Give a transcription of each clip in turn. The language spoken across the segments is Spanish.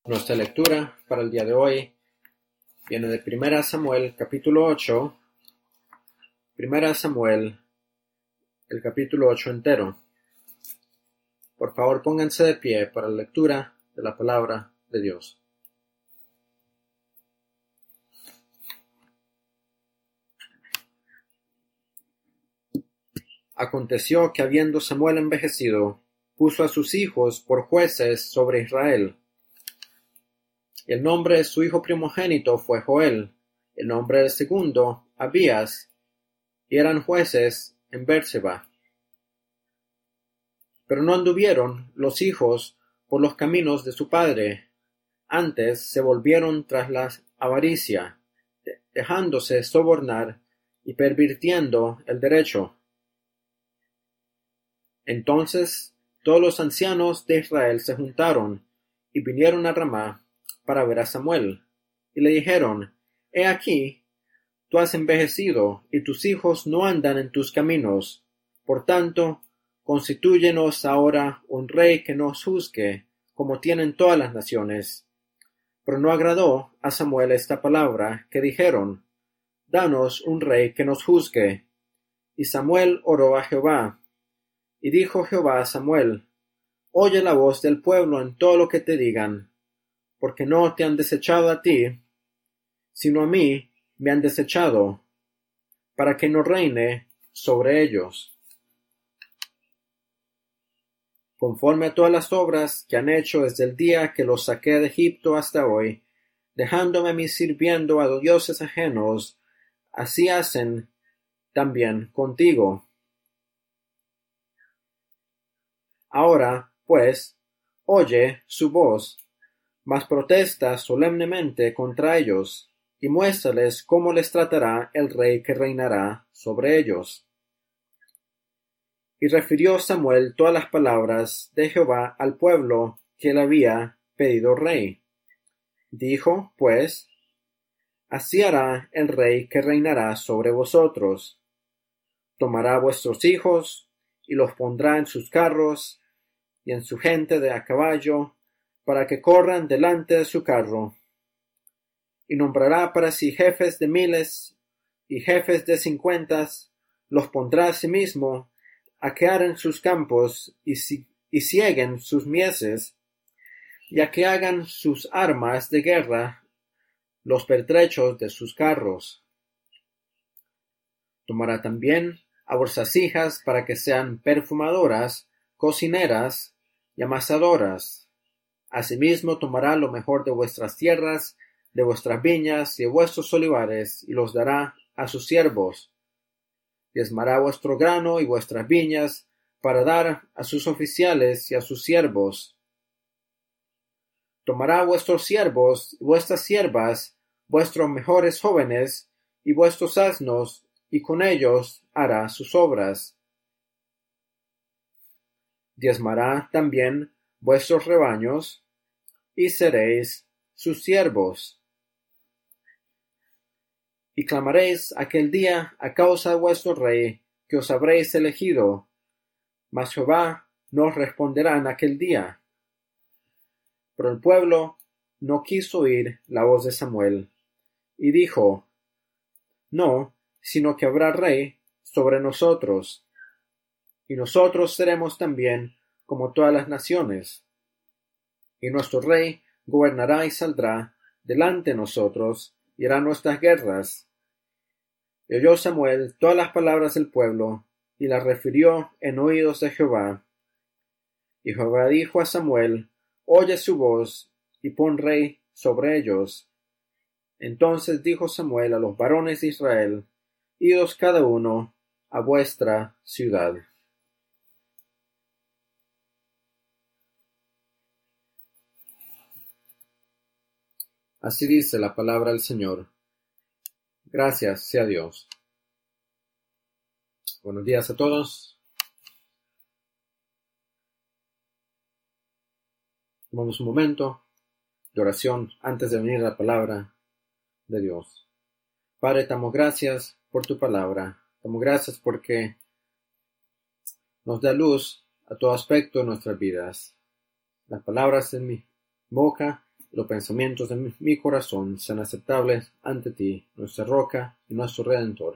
Nuestra lectura para el día de hoy viene de 1 Samuel, capítulo 8. 1 Samuel, el capítulo 8 entero. Por favor, pónganse de pie para la lectura de la palabra de Dios. Aconteció que habiendo Samuel envejecido, puso a sus hijos por jueces sobre Israel. El nombre de su hijo primogénito fue Joel, el nombre del segundo, Abías, y eran jueces en Berseba. Pero no anduvieron los hijos por los caminos de su padre, antes se volvieron tras la avaricia, dejándose sobornar y pervirtiendo el derecho. Entonces todos los ancianos de Israel se juntaron y vinieron a Ramá para ver a Samuel, y le dijeron: He aquí, tú has envejecido, y tus hijos no andan en tus caminos. Por tanto, constitúyenos ahora un rey que nos juzgue, como tienen todas las naciones. Pero no agradó a Samuel esta palabra, que dijeron: Danos un rey que nos juzgue. Y Samuel oró a Jehová. Y dijo Jehová a Samuel: Oye la voz del pueblo en todo lo que te digan, porque no te han desechado a ti, sino a mí me han desechado, para que no reine sobre ellos. Conforme a todas las obras que han hecho desde el día que los saqué de Egipto hasta hoy, dejándome a mí sirviendo a dioses ajenos, así hacen también contigo. Ahora, pues, oye su voz, mas protesta solemnemente contra ellos, y muéstrales cómo les tratará el rey que reinará sobre ellos. Y refirió Samuel todas las palabras de Jehová al pueblo que le había pedido rey. Dijo, pues: Así hará el rey que reinará sobre vosotros. Tomará vuestros hijos, y los pondrá en sus carros, y en su gente de a caballo, para que corran delante de su carro. Y nombrará para sí jefes de miles, y jefes de 50, los pondrá a sí mismo, a que aren sus campos, y sieguen sus mieses, y a que hagan sus armas de guerra, los pertrechos de sus carros. Tomará también a vuestras hijas para que sean perfumadoras, cocineras y amasadoras. Asimismo tomará lo mejor de vuestras tierras, de vuestras viñas y de vuestros olivares, y los dará a sus siervos. Diezmará vuestro grano y vuestras viñas, para dar a sus oficiales y a sus siervos. Tomará vuestros siervos y vuestras siervas, vuestros mejores jóvenes y vuestros asnos, y con ellos hará sus obras. Diezmará también vuestros rebaños, y seréis sus siervos. Y clamaréis aquel día a causa de vuestro rey, que os habréis elegido, mas Jehová no os responderá en aquel día. Pero el pueblo no quiso oír la voz de Samuel, y dijo: No, sino que habrá rey sobre nosotros, y nosotros seremos también como todas las naciones. Y nuestro rey gobernará y saldrá delante de nosotros, y hará nuestras guerras. Y oyó Samuel todas las palabras del pueblo, y las refirió en oídos de Jehová. Y Jehová dijo a Samuel: Oye su voz, y pon rey sobre ellos. Entonces dijo Samuel a los varones de Israel: Idos cada uno a vuestra ciudad. Así dice la palabra del Señor. Gracias sea Dios. Buenos días a todos. Tomamos un momento de oración antes de venir a la palabra de Dios. Padre, damos gracias por tu palabra. Damos gracias porque nos da luz a todo aspecto de nuestras vidas. Las palabras en mi boca los pensamientos de mi corazón sean aceptables ante ti, nuestra roca y nuestro Redentor.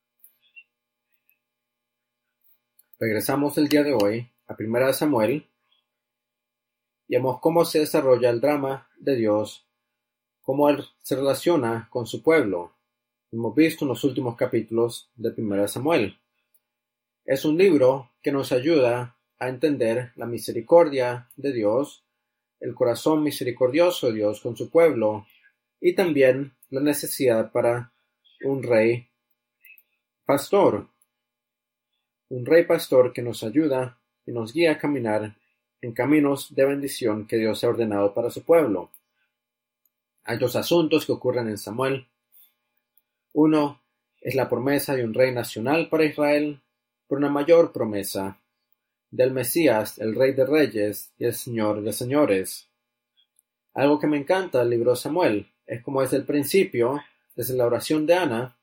Regresamos el día de hoy a 1 Samuel y vemos cómo se desarrolla el drama de Dios, cómo Él se relaciona con su pueblo. Hemos visto en los últimos capítulos de 1 Samuel. Es un libro que nos ayuda a entender la misericordia de Dios, el corazón misericordioso de Dios con su pueblo y también la necesidad para un rey pastor. Un rey pastor que nos ayuda y nos guía a caminar en caminos de bendición que Dios ha ordenado para su pueblo. Hay dos asuntos que ocurren en Samuel. Uno es la promesa de un rey nacional para Israel, por una mayor promesa del Mesías, el Rey de Reyes y el Señor de Señores. Algo que me encanta del libro de Samuel es como desde el principio, desde la oración de Ana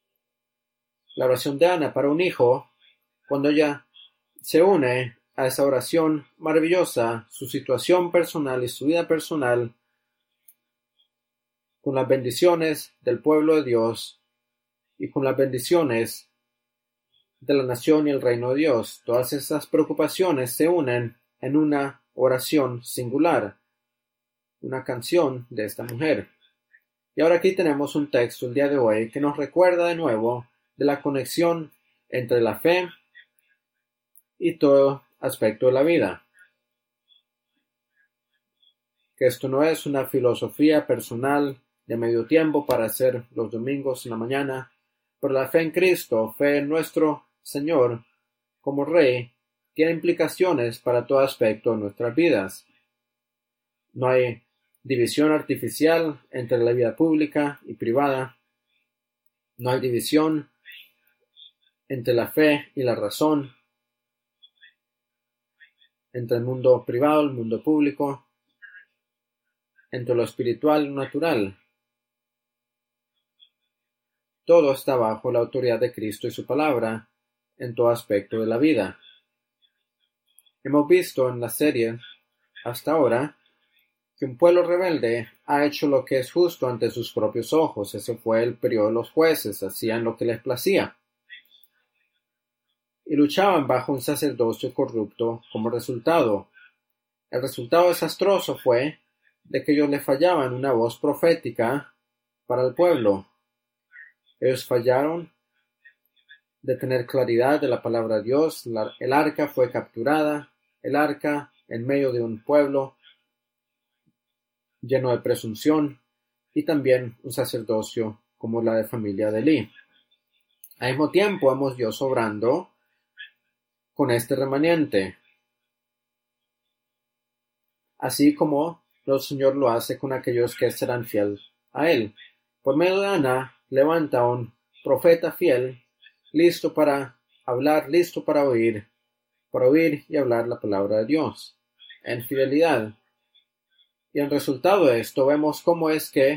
para un hijo, cuando ella se une a esa oración maravillosa, su situación personal y su vida personal, con las bendiciones del pueblo de Dios y con las bendiciones de la nación y el reino de Dios. Todas esas preocupaciones se unen en una oración singular, una canción de esta mujer. Y ahora aquí tenemos un texto el día de hoy que nos recuerda de nuevo de la conexión entre la fe y todo aspecto de la vida. Que esto no es una filosofía personal de medio tiempo para hacer los domingos en la mañana, pero la fe en Cristo, fe en nuestro Señor como Rey, tiene implicaciones para todo aspecto de nuestras vidas. No hay división artificial entre la vida pública y privada. No hay división entre la fe y la razón, entre el mundo privado y el mundo público, entre lo espiritual y lo natural. Todo está bajo la autoridad de Cristo y su palabra en todo aspecto de la vida. Hemos visto en la serie hasta ahora que un pueblo rebelde ha hecho lo que es justo ante sus propios ojos. Ese fue el periodo de los jueces, hacían lo que les placía. Y luchaban bajo un sacerdocio corrupto como resultado. El resultado desastroso fue de que ellos le fallaban una voz profética para el pueblo. Ellos fallaron de tener claridad de la palabra de Dios. El arca fue capturada, el arca en medio de un pueblo lleno de presunción y también un sacerdocio como la de familia de Elí. Al mismo tiempo vemos Dios obrando con este remanente, así como el Señor lo hace con aquellos que serán fieles a Él. Por medio de Ana levanta a un profeta fiel, listo para hablar, listo para oír y hablar la palabra de Dios, en fidelidad. Y en resultado de esto vemos cómo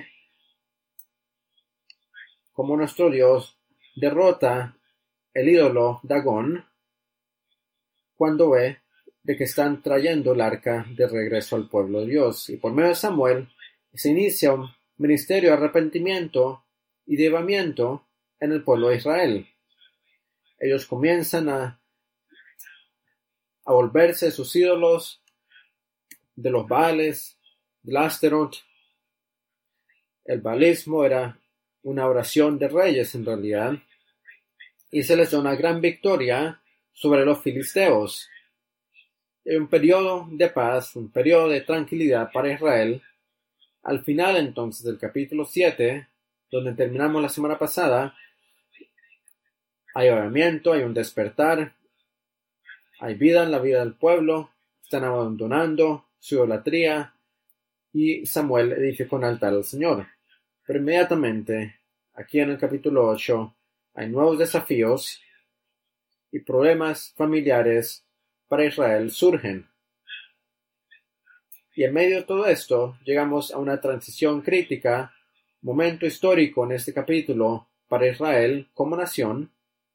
nuestro Dios derrota el ídolo Dagón cuando ve de que están trayendo el arca de regreso al pueblo de Dios. Y por medio de Samuel se inicia un ministerio de arrepentimiento y de llevamiento en el pueblo de Israel. Ellos comienzan a volverse de sus ídolos, de los Baales, del Asteroth. El baalismo era una oración de reyes en realidad, y se les da una gran victoria sobre los filisteos. Un periodo de paz, un periodo de tranquilidad para Israel. Al final entonces del capítulo 7, donde terminamos la semana pasada, hay avivamiento, hay un despertar, hay vida en la vida del pueblo, están abandonando su idolatría y Samuel edificó un altar al Señor. Pero inmediatamente, aquí en el capítulo 8, hay nuevos desafíos y problemas familiares para Israel surgen. Y en medio de todo esto, llegamos a una transición crítica, momento histórico en este capítulo para Israel como nación.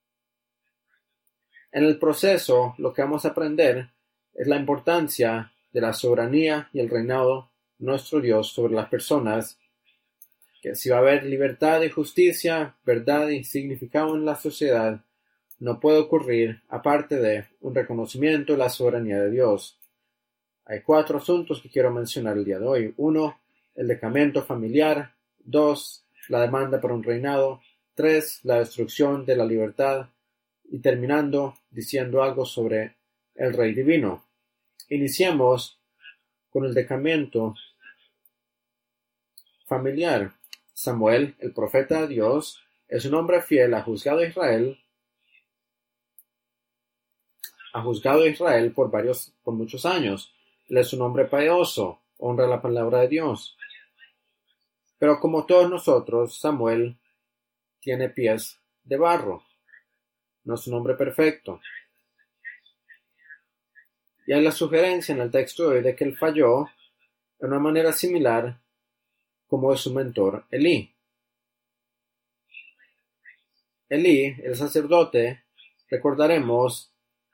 En el proceso, lo que vamos a aprender es la importancia de la soberanía y el reinado nuestro Dios sobre las personas, que si va a haber libertad y justicia, verdad y significado en la sociedad, no puede ocurrir aparte de un reconocimiento de la soberanía de Dios. Hay 4 asuntos que quiero mencionar el día de hoy. 1, el decamento familiar. 2, la demanda por un reinado. 3, la destrucción de la libertad. Y terminando diciendo algo sobre el Rey Divino. Iniciemos con el decamento familiar. Samuel, el profeta de Dios, es un hombre fiel, ha juzgado a Israel por muchos años. Él es un hombre piadoso, honra la palabra de Dios. Pero como todos nosotros, Samuel tiene pies de barro. No es un hombre perfecto. Y hay la sugerencia en el texto de hoy de que él falló de una manera similar como es su mentor Elí. Elí, el sacerdote, recordaremos,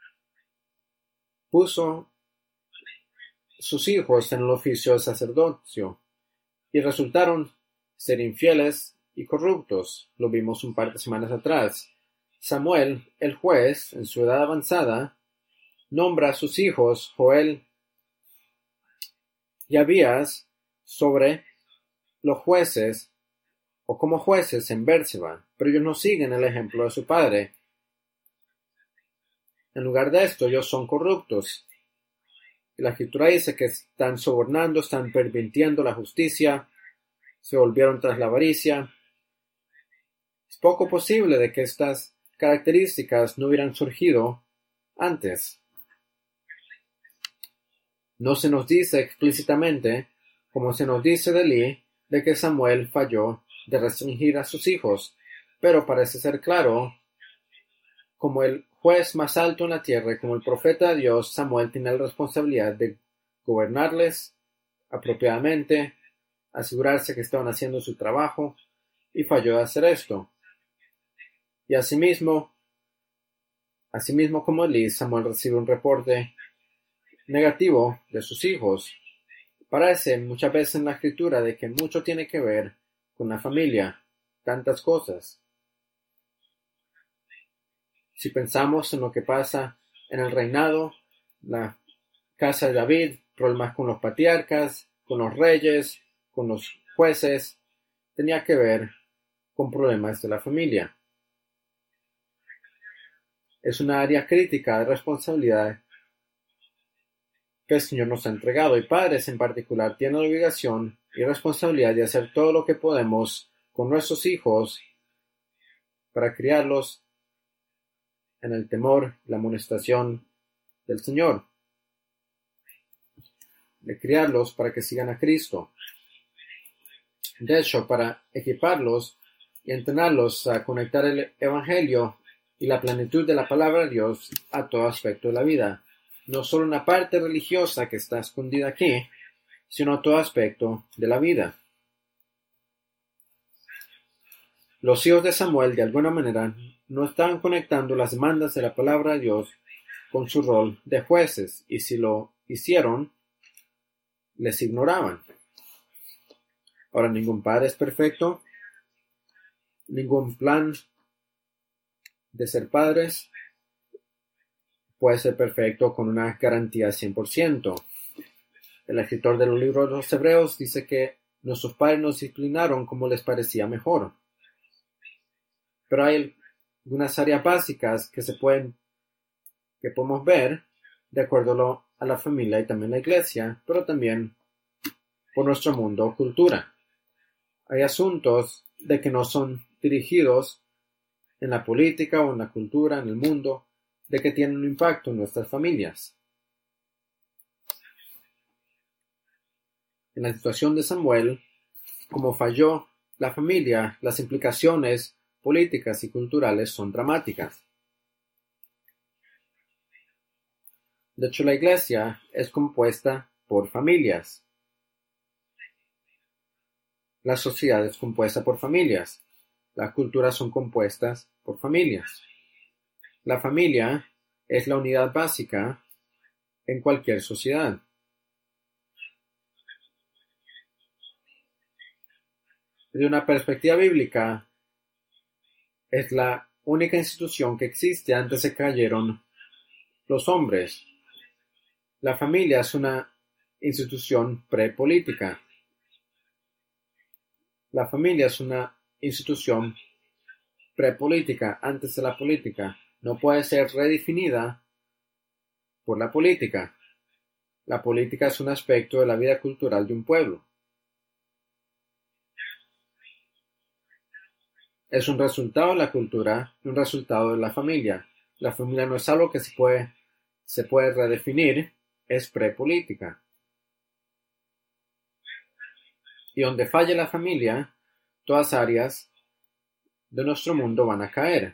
puso sus hijos en el oficio del sacerdocio y resultaron ser infieles y corruptos. Lo vimos un par de semanas atrás. Samuel, el juez, en su edad avanzada, nombra a sus hijos Joel y Abías sobre los jueces o como jueces en Bérseba, pero ellos no siguen el ejemplo de su padre. En lugar de esto, ellos son corruptos. Y la Escritura dice que están sobornando, están pervirtiendo la justicia, se volvieron tras la avaricia. Es poco posible de que estas características no hubieran surgido antes. No se nos dice explícitamente, como se nos dice de Elí, de que Samuel falló de restringir a sus hijos, pero parece ser claro, como el juez más alto en la tierra y como el profeta de Dios, Samuel tiene la responsabilidad de gobernarles apropiadamente, asegurarse que estaban haciendo su trabajo, y falló de hacer esto. Y asimismo como Elí, Samuel recibe un reporte negativo de sus hijos. Parece muchas veces en la Escritura de que mucho tiene que ver con la familia, tantas cosas. Si pensamos en lo que pasa en el reinado, la casa de David, problemas con los patriarcas, con los reyes, con los jueces, tenía que ver con problemas de la familia. Es una área crítica de responsabilidad que el Señor nos ha entregado, y padres en particular tienen la obligación y responsabilidad de hacer todo lo que podemos con nuestros hijos para criarlos en el temor y la amonestación del Señor, de criarlos para que sigan a Cristo. De hecho, para equiparlos y entrenarlos a conectar el Evangelio y la plenitud de la palabra de Dios a todo aspecto de la vida. No solo una parte religiosa que está escondida aquí, sino a todo aspecto de la vida. Los hijos de Samuel, de alguna manera, no estaban conectando las demandas de la palabra de Dios con su rol de jueces, y si lo hicieron, les ignoraban. Ahora, ningún padre es perfecto, ningún plan de ser padres puede ser perfecto con una garantía 100%. El escritor del libro de los Hebreos dice que nuestros padres nos disciplinaron como les parecía mejor. Pero hay algunas áreas básicas que podemos ver de acuerdo a la familia y también la iglesia, pero también por nuestro mundo o cultura. Hay asuntos de que no son dirigidos en la política o en la cultura, en el mundo, de que tienen un impacto en nuestras familias. En la situación de Samuel, como falló la familia, las implicaciones políticas y culturales son dramáticas. De hecho, la iglesia es compuesta por familias. La sociedad es compuesta por familias. Las culturas son compuestas por familias. La familia es la unidad básica en cualquier sociedad. Desde una perspectiva bíblica, es la única institución que existe antes de que cayeron los hombres. La familia es una institución prepolítica. La familia es una institución prepolítica, antes de la política. No puede ser redefinida por la política. La política es un aspecto de la vida cultural de un pueblo. Es un resultado de la cultura y un resultado de la familia. La familia no es algo que se puede redefinir, es prepolítica. Y donde falle la familia, todas áreas de nuestro mundo van a caer.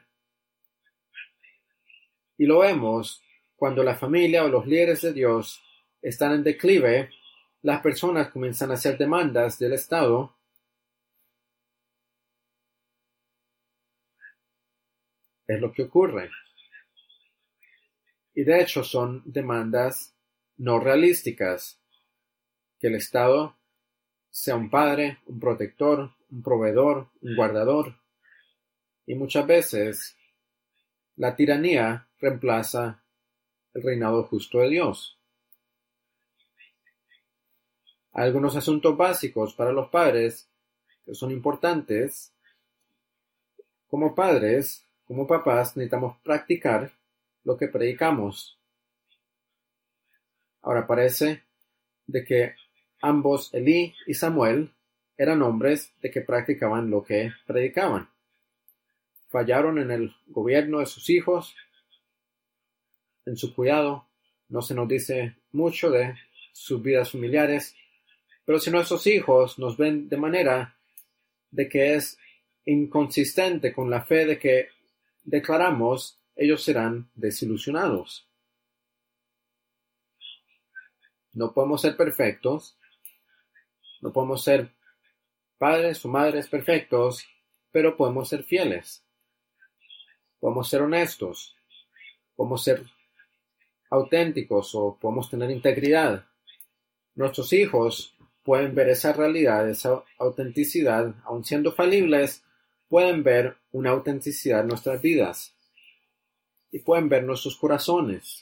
Y lo vemos cuando la familia o los líderes de Dios están en declive, las personas comienzan a hacer demandas del Estado es lo que ocurre. Y de hecho son demandas no realísticas. Que el Estado sea un padre, un protector, un proveedor, un guardador. Y muchas veces la tiranía reemplaza el reinado justo de Dios. Hay algunos asuntos básicos para los padres que son importantes. Como padres, como papás, necesitamos practicar lo que predicamos. Ahora parece de que ambos, Elí y Samuel, eran hombres de que practicaban lo que predicaban. Fallaron en el gobierno de sus hijos, en su cuidado. No se nos dice mucho de sus vidas familiares, pero si nuestros hijos nos ven de manera de que es inconsistente con la fe de que declaramos, ellos serán desilusionados. No podemos ser perfectos, no podemos ser padres o madres perfectos, pero podemos ser fieles, podemos ser honestos, podemos ser auténticos o podemos tener integridad. Nuestros hijos pueden ver esa realidad, esa autenticidad, aun siendo falibles, pueden ver una autenticidad en nuestras vidas y pueden ver nuestros corazones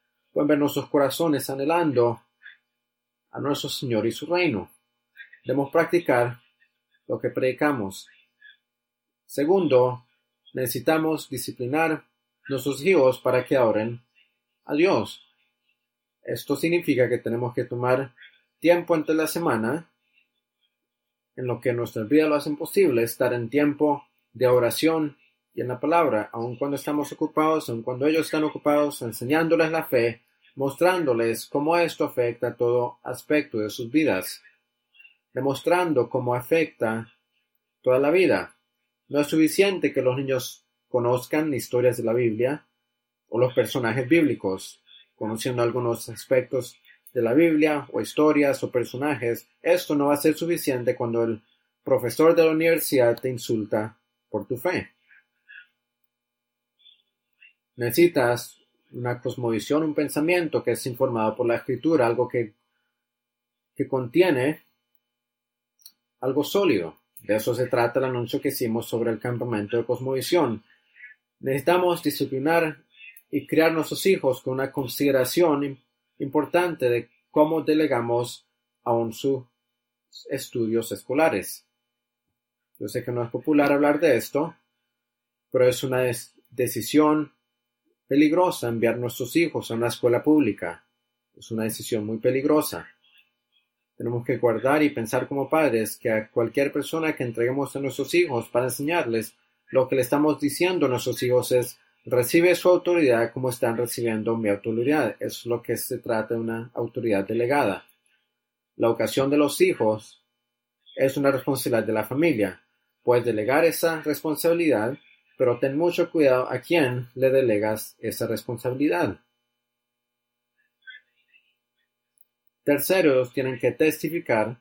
anhelando a nuestro Señor y su reino. Debemos practicar lo que predicamos. Segundo, necesitamos disciplinar nuestros hijos para que oren a Dios. Esto significa que tenemos que tomar tiempo entre la semana, en lo que nuestras vidas lo hacen posible, estar en tiempo de oración y en la palabra, aun cuando estamos ocupados, aun cuando ellos están ocupados, enseñándoles la fe, mostrándoles cómo esto afecta a todo aspecto de sus vidas, demostrando cómo afecta toda la vida. No es suficiente que los niños conozcan historias de la Biblia o los personajes bíblicos, conociendo algunos aspectos de la Biblia o historias o personajes. Esto no va a ser suficiente cuando el profesor de la universidad te insulta por tu fe. Necesitas una cosmovisión, un pensamiento que es informado por la Escritura, algo que contiene algo sólido. De eso se trata el anuncio que hicimos sobre el campamento de cosmovisión. Necesitamos disciplinar y criar nuestros hijos con una consideración importante de cómo delegamos aún sus estudios escolares. Yo sé que no es popular hablar de esto, pero es una decisión peligrosa enviar nuestros hijos a una escuela pública. Es una decisión muy peligrosa. Tenemos que guardar y pensar como padres que a cualquier persona que entreguemos a nuestros hijos para enseñarles, lo que le estamos diciendo a nuestros hijos es: recibe su autoridad como están recibiendo mi autoridad. Eso es lo que se trata de una autoridad delegada. La educación de los hijos es una responsabilidad de la familia. Puedes delegar esa responsabilidad, pero ten mucho cuidado a quién le delegas esa responsabilidad. Tercero, ellos tienen que testificar,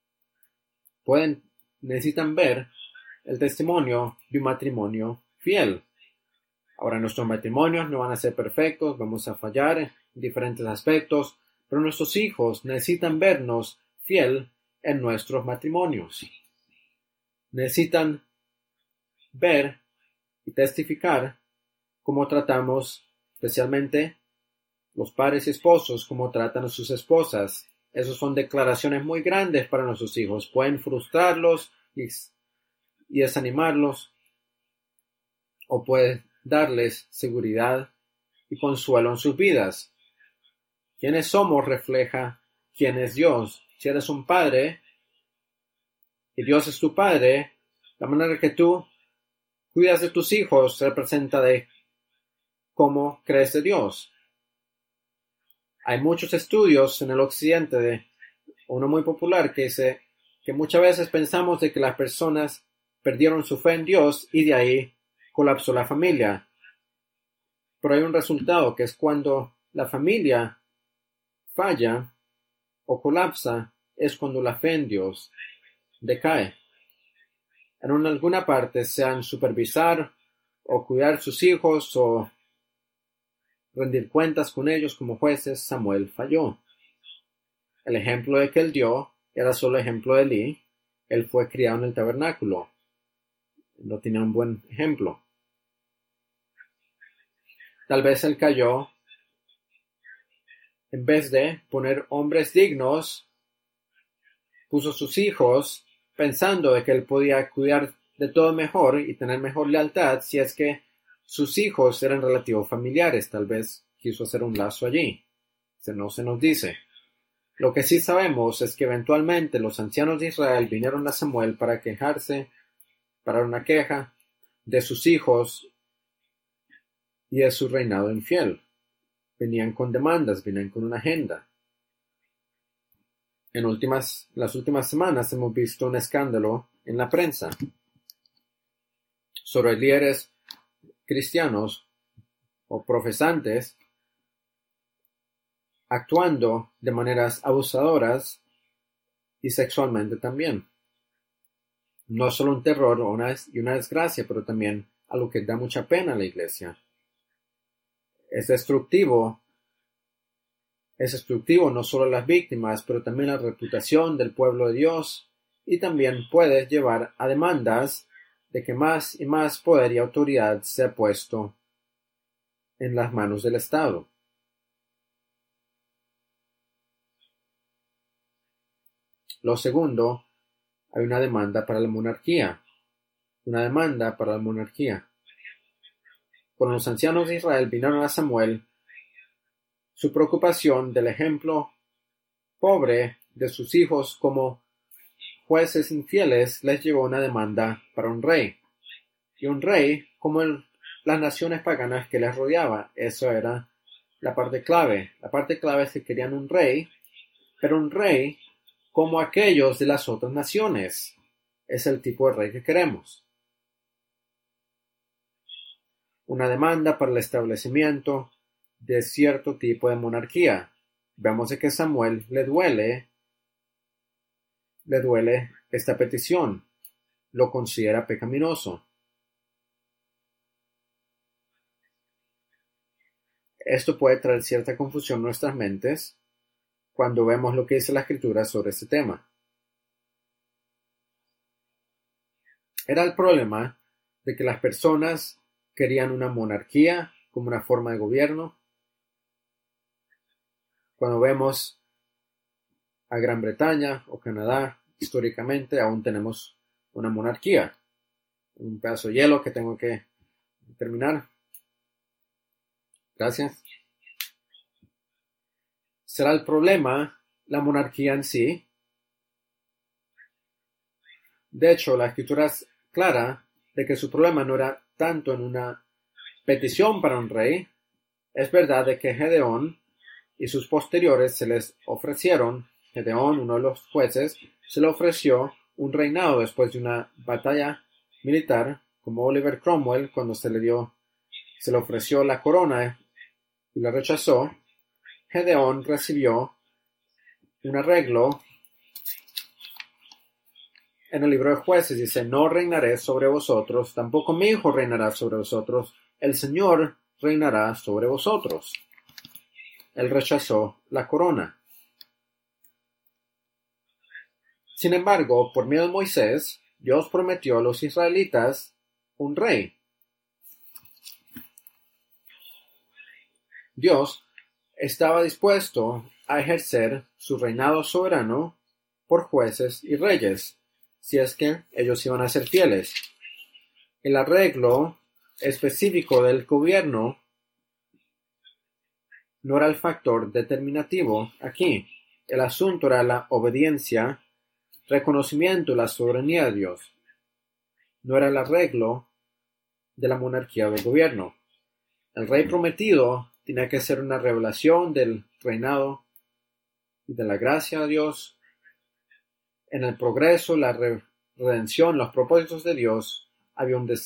necesitan ver el testimonio de un matrimonio fiel. Ahora, nuestros matrimonios no van a ser perfectos, vamos a fallar en diferentes aspectos, pero nuestros hijos necesitan vernos fiel en nuestros matrimonios. necesitan ver y testificar cómo tratamos, especialmente los padres y esposos, cómo tratan a sus esposas. Esas son declaraciones muy grandes para nuestros hijos. Pueden frustrarlos y desanimarlos, o puede darles seguridad y consuelo en sus vidas. Quienes somos refleja quién es Dios. Si eres un padre y Dios es tu padre, la manera que tú cuidas de tus hijos representa de cómo crees de Dios. Hay muchos estudios en el occidente, uno muy popular, que dice que muchas veces pensamos de que las personas perdieron su fe en Dios y de ahí colapsó la familia. Pero hay un resultado, que es cuando la familia falla o colapsa, es cuando la fe en Dios decae. En alguna parte, sea en supervisar o cuidar sus hijos o rendir cuentas con ellos como jueces, Samuel falló. El ejemplo de que él dio era solo ejemplo de Elí. Él fue criado en el tabernáculo. No tenía un buen ejemplo. Tal vez él cayó en vez de poner hombres dignos, puso sus hijos pensando de que él podía cuidar de todo mejor y tener mejor lealtad si es que sus hijos eran relativos familiares. Tal vez quiso hacer un lazo allí. No se nos dice. Lo que sí sabemos es que eventualmente los ancianos de Israel vinieron a Samuel para quejarse, para una queja de sus hijos y de su reinado infiel. Venían con demandas, venían con una agenda. En las últimas semanas hemos visto un escándalo en la prensa sobre líderes cristianos o profesantes actuando de maneras abusadoras y sexualmente también. No solo un terror y una desgracia, pero también algo que da mucha pena a la iglesia. Es destructivo no solo a las víctimas, pero también a la reputación del pueblo de Dios, y también puede llevar a demandas de que más y más poder y autoridad sea puesto en las manos del Estado. Lo segundo, hay una demanda para la monarquía. Cuando los ancianos de Israel vinieron a Samuel, su preocupación del ejemplo pobre de sus hijos como jueces infieles les llevó a una demanda para un rey. Y un rey como las naciones paganas que les rodeaba. Eso era la parte clave. La parte clave es que querían un rey, pero un rey como aquellos de las otras naciones. Es el tipo de rey que queremos. Una demanda para el establecimiento de cierto tipo de monarquía. Vemos de que a Samuel le duele esta petición. Lo considera pecaminoso. Esto puede traer cierta confusión en nuestras mentes cuando vemos lo que dice la Escritura sobre este tema. Era el problema de que las personas querían una monarquía como una forma de gobierno. Cuando vemos a Gran Bretaña o Canadá, históricamente aún tenemos una monarquía. Un pedazo de hielo que tengo que terminar. Gracias. ¿Será el problema la monarquía en sí? De hecho, la Escritura es clara de que su problema no era tanto en una petición para un rey. Es verdad de que Gedeón y sus posteriores se les ofrecieron, Gedeón, uno de los jueces, se le ofreció un reinado después de una batalla militar, como Oliver Cromwell, cuando se le ofreció la corona y la rechazó. Gedeón recibió un arreglo en el libro de Jueces. Dice: no reinaré sobre vosotros, tampoco mi hijo reinará sobre vosotros, el Señor reinará sobre vosotros. Él rechazó la corona. Sin embargo, por medio de Moisés, Dios prometió a los israelitas un rey. Dios estaba dispuesto a ejercer su reinado soberano por jueces y reyes, si es que ellos iban a ser fieles. El arreglo específico del gobierno no era el factor determinativo aquí. El asunto era la obediencia, reconocimiento y la soberanía de Dios. No era el arreglo de la monarquía o del gobierno. El rey prometido tenía que ser una revelación del reinado y de la gracia de Dios. En el progreso, la redención, los propósitos de Dios, había un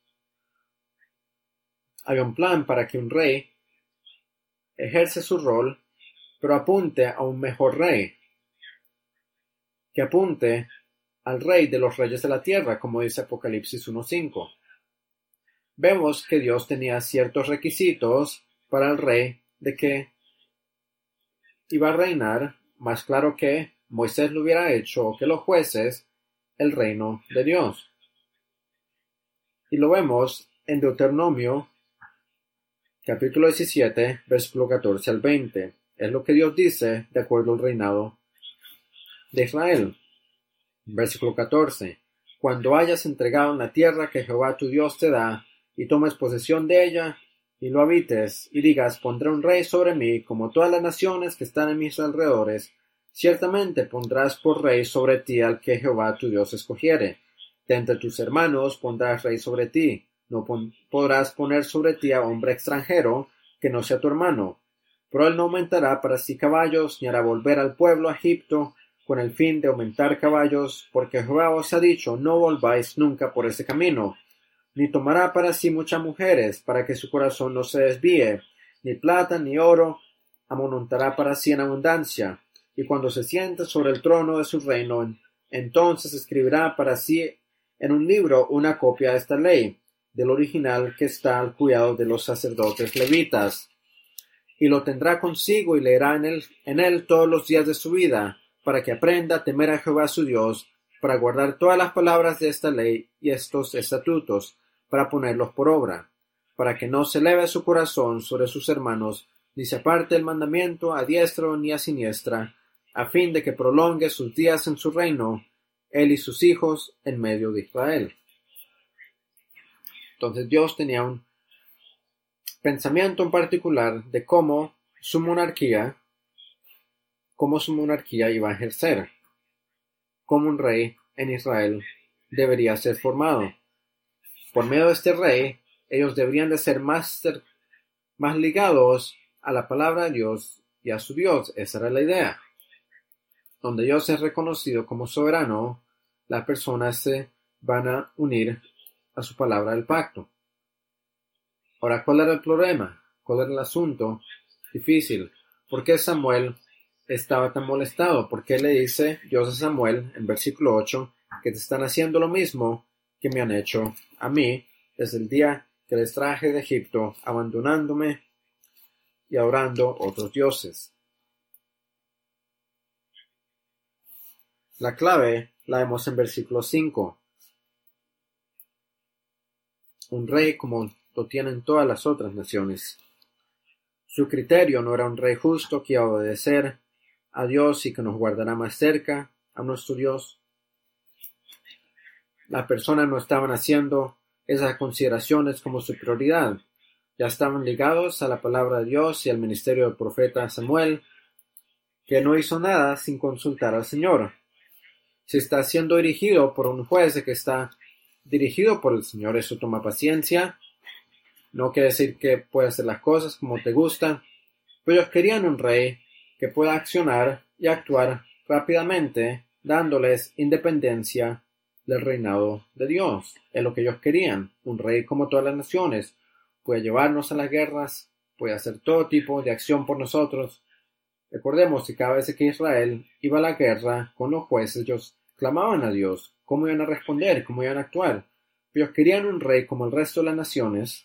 plan para que un rey ejerce su rol, pero apunte a un mejor rey, que apunte al rey de los reyes de la tierra, como dice Apocalipsis 1:5. Vemos que Dios tenía ciertos requisitos para el rey de que iba a reinar, más claro que Moisés lo hubiera hecho o que los jueces, el reino de Dios. Y lo vemos en Deuteronomio capítulo 17, versículo 14 al 20. Es lo que Dios dice de acuerdo al reinado de Israel. Versículo 14. Cuando hayas entregado en la tierra que Jehová tu Dios te da, y tomes posesión de ella, y lo habites, y digas, pondré un rey sobre mí, como todas las naciones que están en mis alrededores, ciertamente pondrás por rey sobre ti al que Jehová tu Dios escogiere. De entre tus hermanos pondrás rey sobre ti. No podrás poner sobre ti a hombre extranjero que no sea tu hermano. Pero él no aumentará para sí caballos, ni hará volver al pueblo a Egipto, con el fin de aumentar caballos, porque Jehová os ha dicho, no volváis nunca por ese camino. Ni tomará para sí muchas mujeres, para que su corazón no se desvíe, ni plata ni oro amontonará para sí en abundancia. Y cuando se siente sobre el trono de su reino, entonces escribirá para sí en un libro una copia de esta ley, del original que está al cuidado de los sacerdotes levitas. Y lo tendrá consigo y leerá en él todos los días de su vida, para que aprenda a temer a Jehová su Dios, para guardar todas las palabras de esta ley y estos estatutos, para ponerlos por obra, para que no se eleve su corazón sobre sus hermanos, ni se aparte el mandamiento a diestro ni a siniestra, a fin de que prolongue sus días en su reino, él y sus hijos en medio de Israel. Entonces Dios tenía un pensamiento en particular de cómo su monarquía iba a ejercer, cómo un rey en Israel debería ser formado. Por medio de este rey, ellos deberían de ser más ligados a la palabra de Dios y a su Dios. Esa era la idea. Donde Dios es reconocido como soberano, las personas se van a unir a su palabra del pacto. Ahora, ¿cuál era el problema? ¿Cuál era el asunto difícil? ¿Por qué Samuel estaba tan molestado? ¿Por qué le dice Dios a Samuel en versículo 8 que te están haciendo lo mismo que me han hecho a mí desde el día que les traje de Egipto, abandonándome y adorando otros dioses? La clave la vemos en versículo 5. Un rey como lo tienen todas las otras naciones. Su criterio no era un rey justo que iba a obedecer a Dios y que nos guardará más cerca a nuestro Dios. Las personas no estaban haciendo esas consideraciones como su prioridad. Ya estaban ligados a la palabra de Dios y al ministerio del profeta Samuel, que no hizo nada sin consultar al Señor. Si está siendo dirigido por un juez que está dirigido por el Señor, eso toma paciencia. No quiere decir que pueda hacer las cosas como te gustan, pero ellos querían un rey que pueda accionar y actuar rápidamente, dándoles independencia del reinado de Dios. Es lo que ellos querían, un rey como todas las naciones, puede llevarnos a las guerras, puede hacer todo tipo de acción por nosotros. Recordemos que cada vez que Israel iba a la guerra con los jueces, ellos clamaban a Dios, cómo iban a responder, cómo iban a actuar. Ellos querían un rey como el resto de las naciones.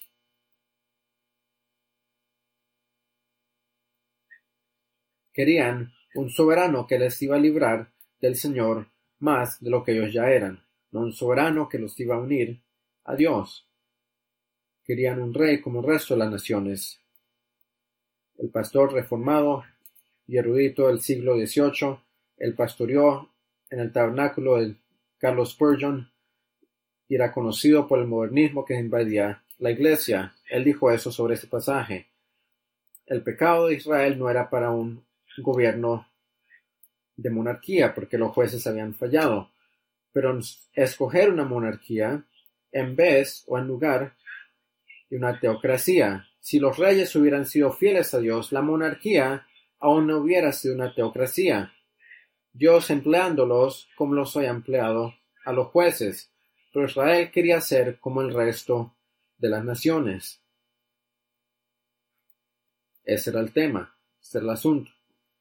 Querían un soberano que les iba a librar del Señor más de lo que ellos ya eran. no un soberano que los iba a unir a Dios. Querían un rey como el resto de las naciones. El pastor reformado y erudito del siglo XVIII, él pastoreó en el tabernáculo de Carlos Spurgeon y era conocido por el modernismo que invadía la iglesia. Él dijo eso sobre este pasaje. El pecado de Israel no era para un gobierno de monarquía, porque los jueces habían fallado, pero escoger una monarquía en vez o en lugar de una teocracia. Si los reyes hubieran sido fieles a Dios, la monarquía aún no hubiera sido una teocracia. Dios empleándolos como los había empleado a los jueces, pero Israel quería ser como el resto de las naciones. Ese era el tema, ese era el asunto.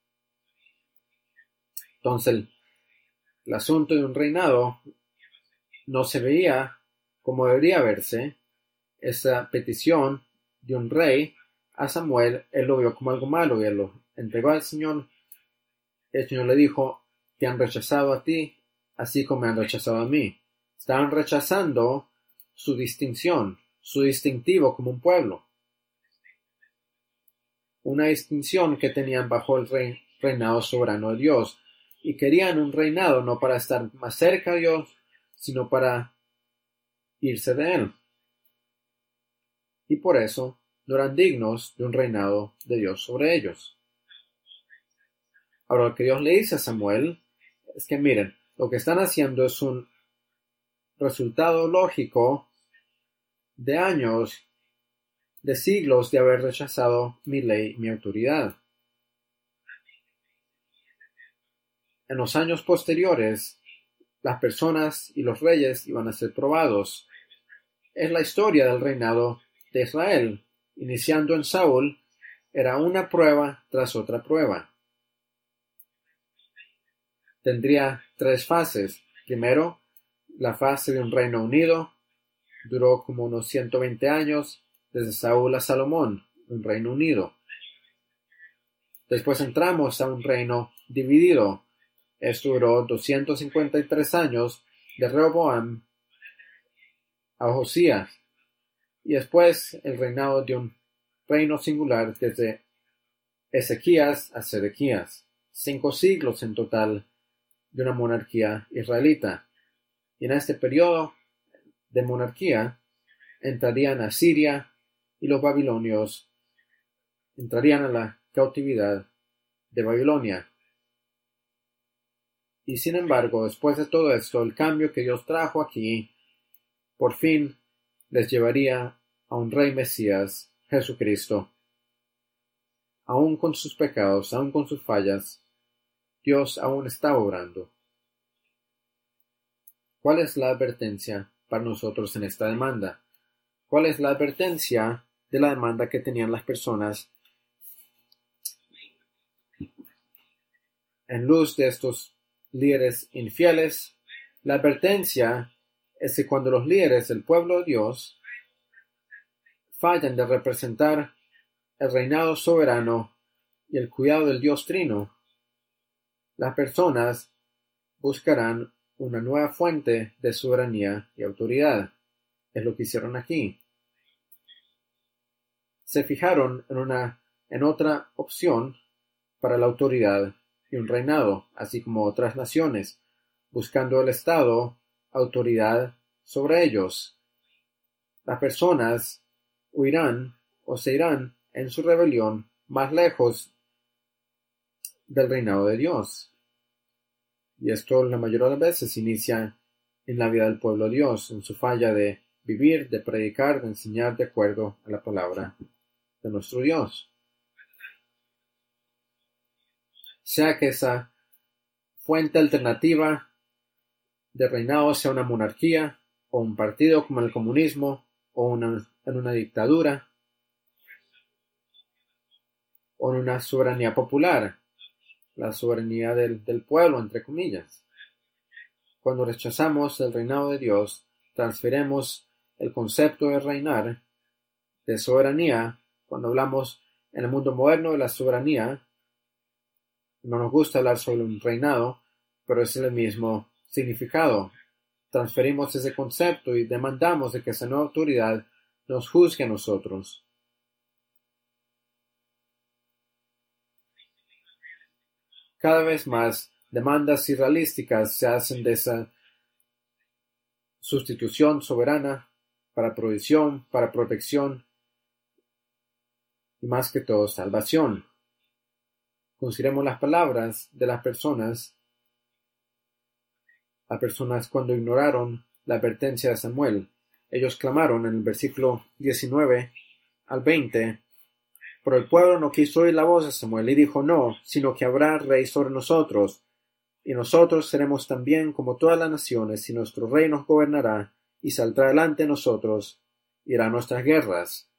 Entonces, el asunto de un reinado no se veía como debería verse. Esa petición de un rey a Samuel, él lo vio como algo malo y él lo entregó al Señor. El Señor le dijo, te han rechazado a ti, así como me han rechazado a mí. Estaban rechazando su distinción, su distintivo como un pueblo. Una distinción que tenían bajo el reinado soberano de Dios. Y querían un reinado no para estar más cerca de Dios, sino para irse de Él. Y por eso no eran dignos de un reinado de Dios sobre ellos. Ahora lo que Dios le dice a Samuel es que miren, lo que están haciendo es un resultado lógico de años, de siglos de haber rechazado mi ley y mi autoridad. En los años posteriores, las personas y los reyes iban a ser probados. Es la historia del reinado de Israel. Iniciando en Saúl, era una prueba tras otra prueba. Tendría 3 fases. Primero, la fase de un reino unido. Duró como unos 120 años, desde Saúl a Salomón, un reino unido. Después entramos a un reino dividido. Esto duró 253 años, de Rehoboam a Josías. Y después el reinado de un reino singular desde Ezequías a Sedequías. 5 siglos en total de una monarquía israelita. Y en este periodo de monarquía entrarían a Siria y los babilonios entrarían a la cautividad de Babilonia. Y sin embargo, después de todo esto, el cambio que Dios trajo aquí, por fin les llevaría a un rey Mesías, Jesucristo. Aún con sus pecados, aún con sus fallas, Dios aún está obrando. ¿Cuál es la advertencia para nosotros en esta demanda? ¿Cuál es la advertencia de la demanda que tenían las personas en luz de estos líderes infieles? La advertencia es que cuando los líderes del pueblo de Dios fallan de representar el reinado soberano y el cuidado del Dios Trino, las personas buscarán una nueva fuente de soberanía y autoridad. Es lo que hicieron aquí. Se fijaron en otra opción para la autoridad y un reinado, así como otras naciones, buscando el Estado autoridad sobre ellos. Las personas huirán o se irán en su rebelión más lejos del reinado de Dios. Y esto la mayoría de las veces inicia en la vida del pueblo de Dios, en su falla de vivir, de predicar, de enseñar de acuerdo a la palabra de nuestro Dios. Sea que esa fuente alternativa de reinado sea una monarquía o un partido como el comunismo o en una dictadura o en una soberanía popular, la soberanía del pueblo, entre comillas. Cuando rechazamos el reinado de Dios, transferimos el concepto de reinar, de soberanía. Cuando hablamos en el mundo moderno de la soberanía, no nos gusta hablar sobre un reinado, pero es el mismo significado. transferimos ese concepto y demandamos de que esa nueva autoridad nos juzgue a nosotros. Cada vez más demandas irrealísticas se hacen de esa sustitución soberana para provisión, para protección y más que todo salvación. Consideremos las palabras de las personas cuando ignoraron la advertencia de Samuel. Ellos clamaron en el versículo 19 al 20, pero el pueblo no quiso oír la voz de Samuel y dijo: no, sino que habrá rey sobre nosotros, y nosotros seremos también como todas las naciones, y nuestro rey nos gobernará, y saldrá delante de nosotros, y hará nuestras guerras.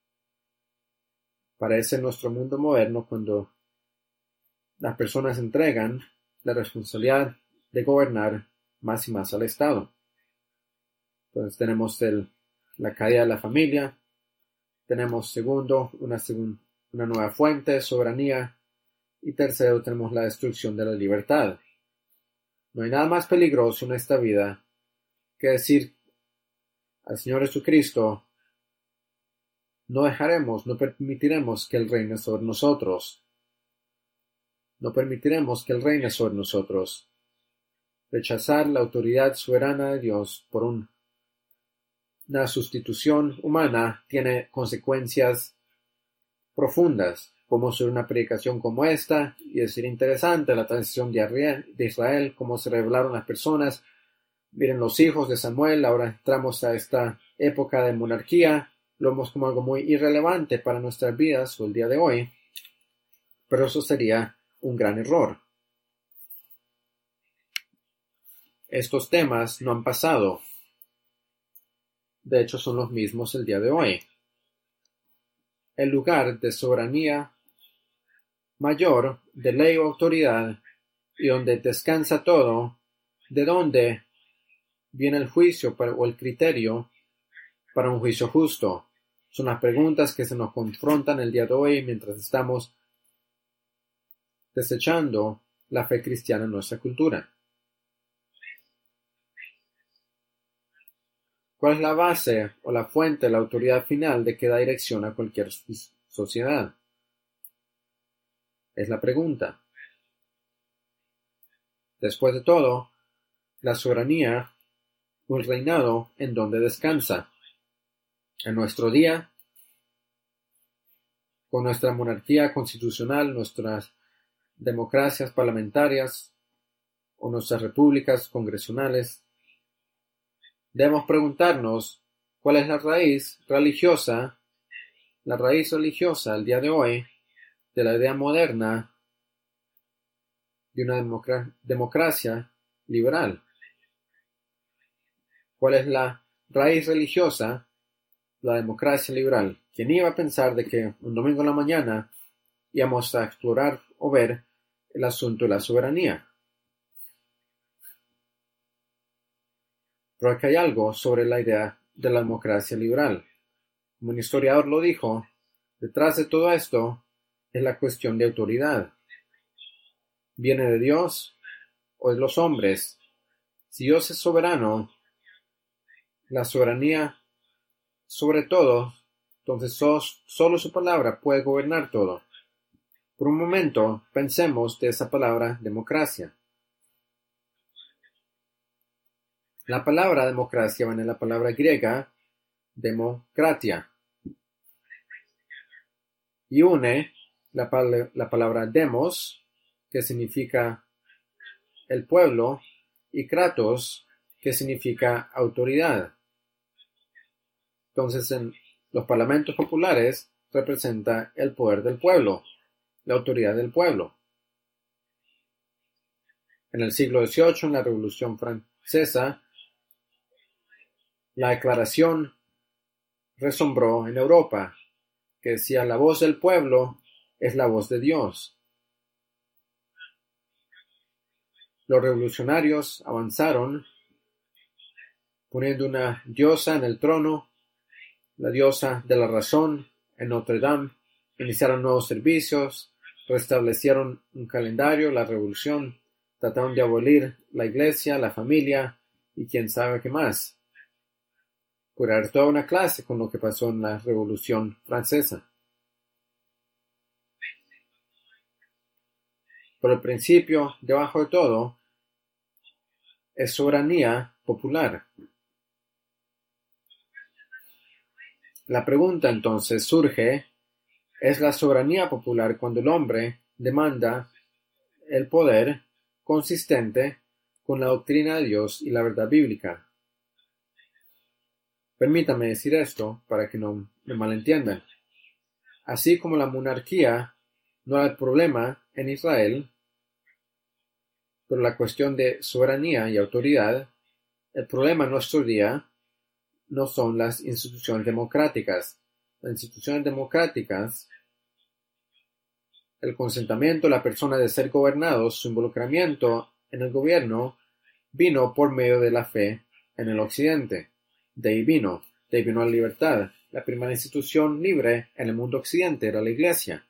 Parece en nuestro mundo moderno cuando las personas entregan la responsabilidad de gobernar más y más al Estado. Entonces tenemos la caída de la familia, tenemos segundo, una nueva fuente de soberanía, y tercero tenemos la destrucción de la libertad. No hay nada más peligroso en esta vida que decir al Señor Jesucristo: no permitiremos que Él reine sobre nosotros. No permitiremos que Él reine sobre nosotros. Rechazar la autoridad soberana de Dios por una sustitución humana tiene consecuencias profundas. Podemos hacer una predicación como esta y decir: interesante la transición de Israel, cómo se revelaron las personas. Miren los hijos de Samuel, ahora entramos a esta época de monarquía. Lo vemos como algo muy irrelevante para nuestras vidas o el día de hoy, pero eso sería un gran error. Estos temas no han pasado. De hecho, son los mismos el día de hoy. El lugar de soberanía mayor, de ley o autoridad, y donde descansa todo, de donde viene el juicio o el criterio para un juicio justo. Son las preguntas que se nos confrontan el día de hoy mientras estamos desechando la fe cristiana en nuestra cultura. ¿Cuál es la base o la fuente, la autoridad final de que da dirección a cualquier sociedad? Es la pregunta. Después de todo, la soberanía o el reinado, ¿en dónde descansa? En nuestro día, con nuestra monarquía constitucional, nuestras democracias parlamentarias o nuestras repúblicas congresionales. Debemos preguntarnos cuál es la raíz religiosa al día de hoy de la idea moderna de una democracia liberal. ¿Cuál es la raíz religiosa de la democracia liberal? ¿Quién iba a pensar de que un domingo en la mañana íbamos a explorar o ver el asunto de la soberanía? Pero aquí hay algo sobre la idea de la democracia liberal. Como un historiador lo dijo, detrás de todo esto es la cuestión de autoridad. ¿Viene de Dios o de los hombres? Si Dios es soberano, la soberanía sobre todo, entonces solo su palabra puede gobernar todo. Por un momento, pensemos de esa palabra democracia. La palabra democracia viene de la palabra griega democratia y une la palabra demos, que significa el pueblo, y kratos, que significa autoridad. Entonces, en los parlamentos populares representa el poder del pueblo, la autoridad del pueblo. En el siglo XVIII, en la Revolución Francesa, la declaración resonó en Europa, que decía: la voz del pueblo es la voz de Dios. Los revolucionarios avanzaron poniendo una diosa en el trono, la diosa de la razón, en Notre Dame. Iniciaron nuevos servicios, restablecieron un calendario, la revolución, trataron de abolir la iglesia, la familia y quién sabe qué más. Curar toda una clase con lo que pasó en la Revolución Francesa. Pero el principio, debajo de todo, es soberanía popular. La pregunta entonces surge, ¿es la soberanía popular cuando el hombre demanda el poder consistente con la doctrina de Dios y la verdad bíblica? Permítame decir esto para que no me malentiendan. Así como la monarquía no era el problema en Israel, pero la cuestión de soberanía y autoridad, el problema en nuestro día no son las instituciones democráticas. Las instituciones democráticas, el consentimiento de la persona de ser gobernados, su involucramiento en el gobierno, vino por medio de la fe en el occidente. De ahí vino la libertad. La primera institución libre en el mundo occidente era la iglesia.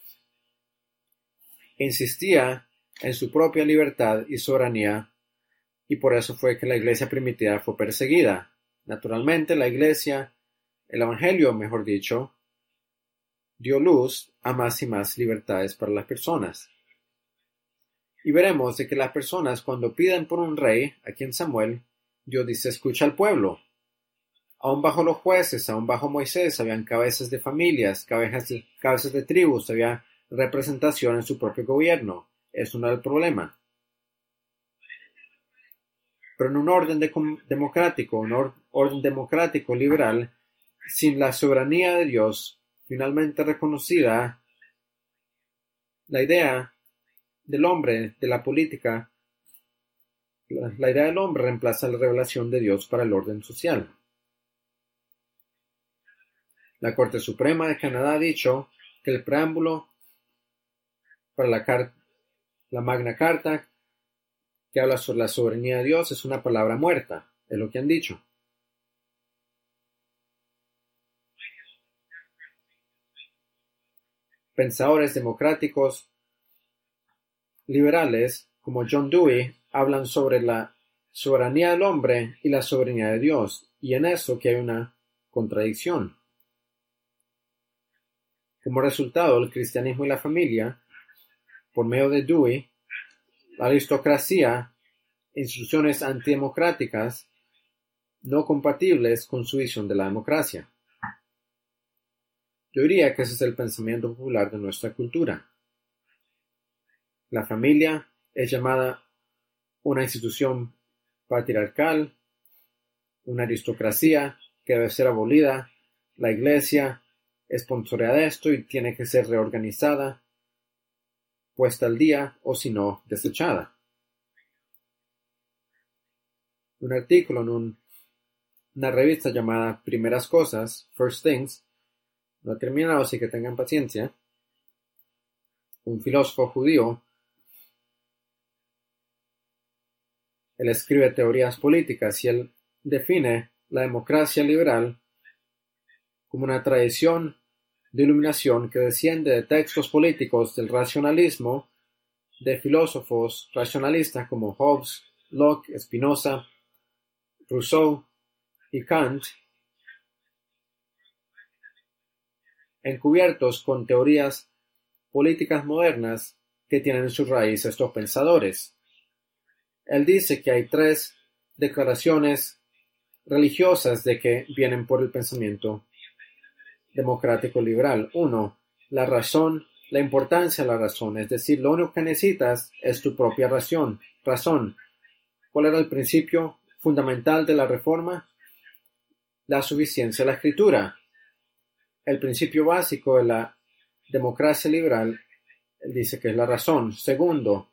Insistía en su propia libertad y soberanía, y por eso fue que la iglesia primitiva fue perseguida. Naturalmente, la iglesia, el evangelio, mejor dicho, dio luz a más y más libertades para las personas. Y veremos de que las personas, cuando piden por un rey, aquí en Samuel, Dios dice, escucha al pueblo. Aún bajo los jueces, aún bajo Moisés, habían cabezas de familias, cabezas de tribus, había representación en su propio gobierno. Eso no era el problema. Pero en un orden democrático, liberal, sin la soberanía de Dios finalmente reconocida, la idea del hombre, de la política, la idea del hombre reemplaza la revelación de Dios para el orden social. La Corte Suprema de Canadá ha dicho que el preámbulo para la Magna Carta, que habla sobre la soberanía de Dios, es una palabra muerta, es lo que han dicho. Pensadores democráticos liberales como John Dewey hablan sobre la soberanía del hombre y la soberanía de Dios, y en eso que hay una contradicción. Como resultado, el cristianismo y la familia, por medio de Dewey, la aristocracia, instituciones antidemocráticas, no compatibles con su visión de la democracia. Yo diría que ese es el pensamiento popular de nuestra cultura. La familia es llamada una institución patriarcal, una aristocracia que debe ser abolida, la iglesia esponsorea esto y tiene que ser reorganizada, puesta al día o si no, desechada. Un artículo en una revista llamada Primeras Cosas, First Things, no he terminado, así que tengan paciencia. Un filósofo judío, él escribe teorías políticas y él define la democracia liberal como una tradición de iluminación que desciende de textos políticos del racionalismo de filósofos racionalistas como Hobbes, Locke, Spinoza, Rousseau y Kant, encubiertos con teorías políticas modernas que tienen en su raíz estos pensadores. Él dice que hay 3 declaraciones religiosas de que vienen por el pensamiento democrático liberal. 1. La razón, la importancia de la razón, es decir, lo único que necesitas es tu propia razón. ¿Cuál era el principio fundamental de la reforma? La suficiencia de la escritura. El principio básico de la democracia liberal, él dice que es la razón. Segundo,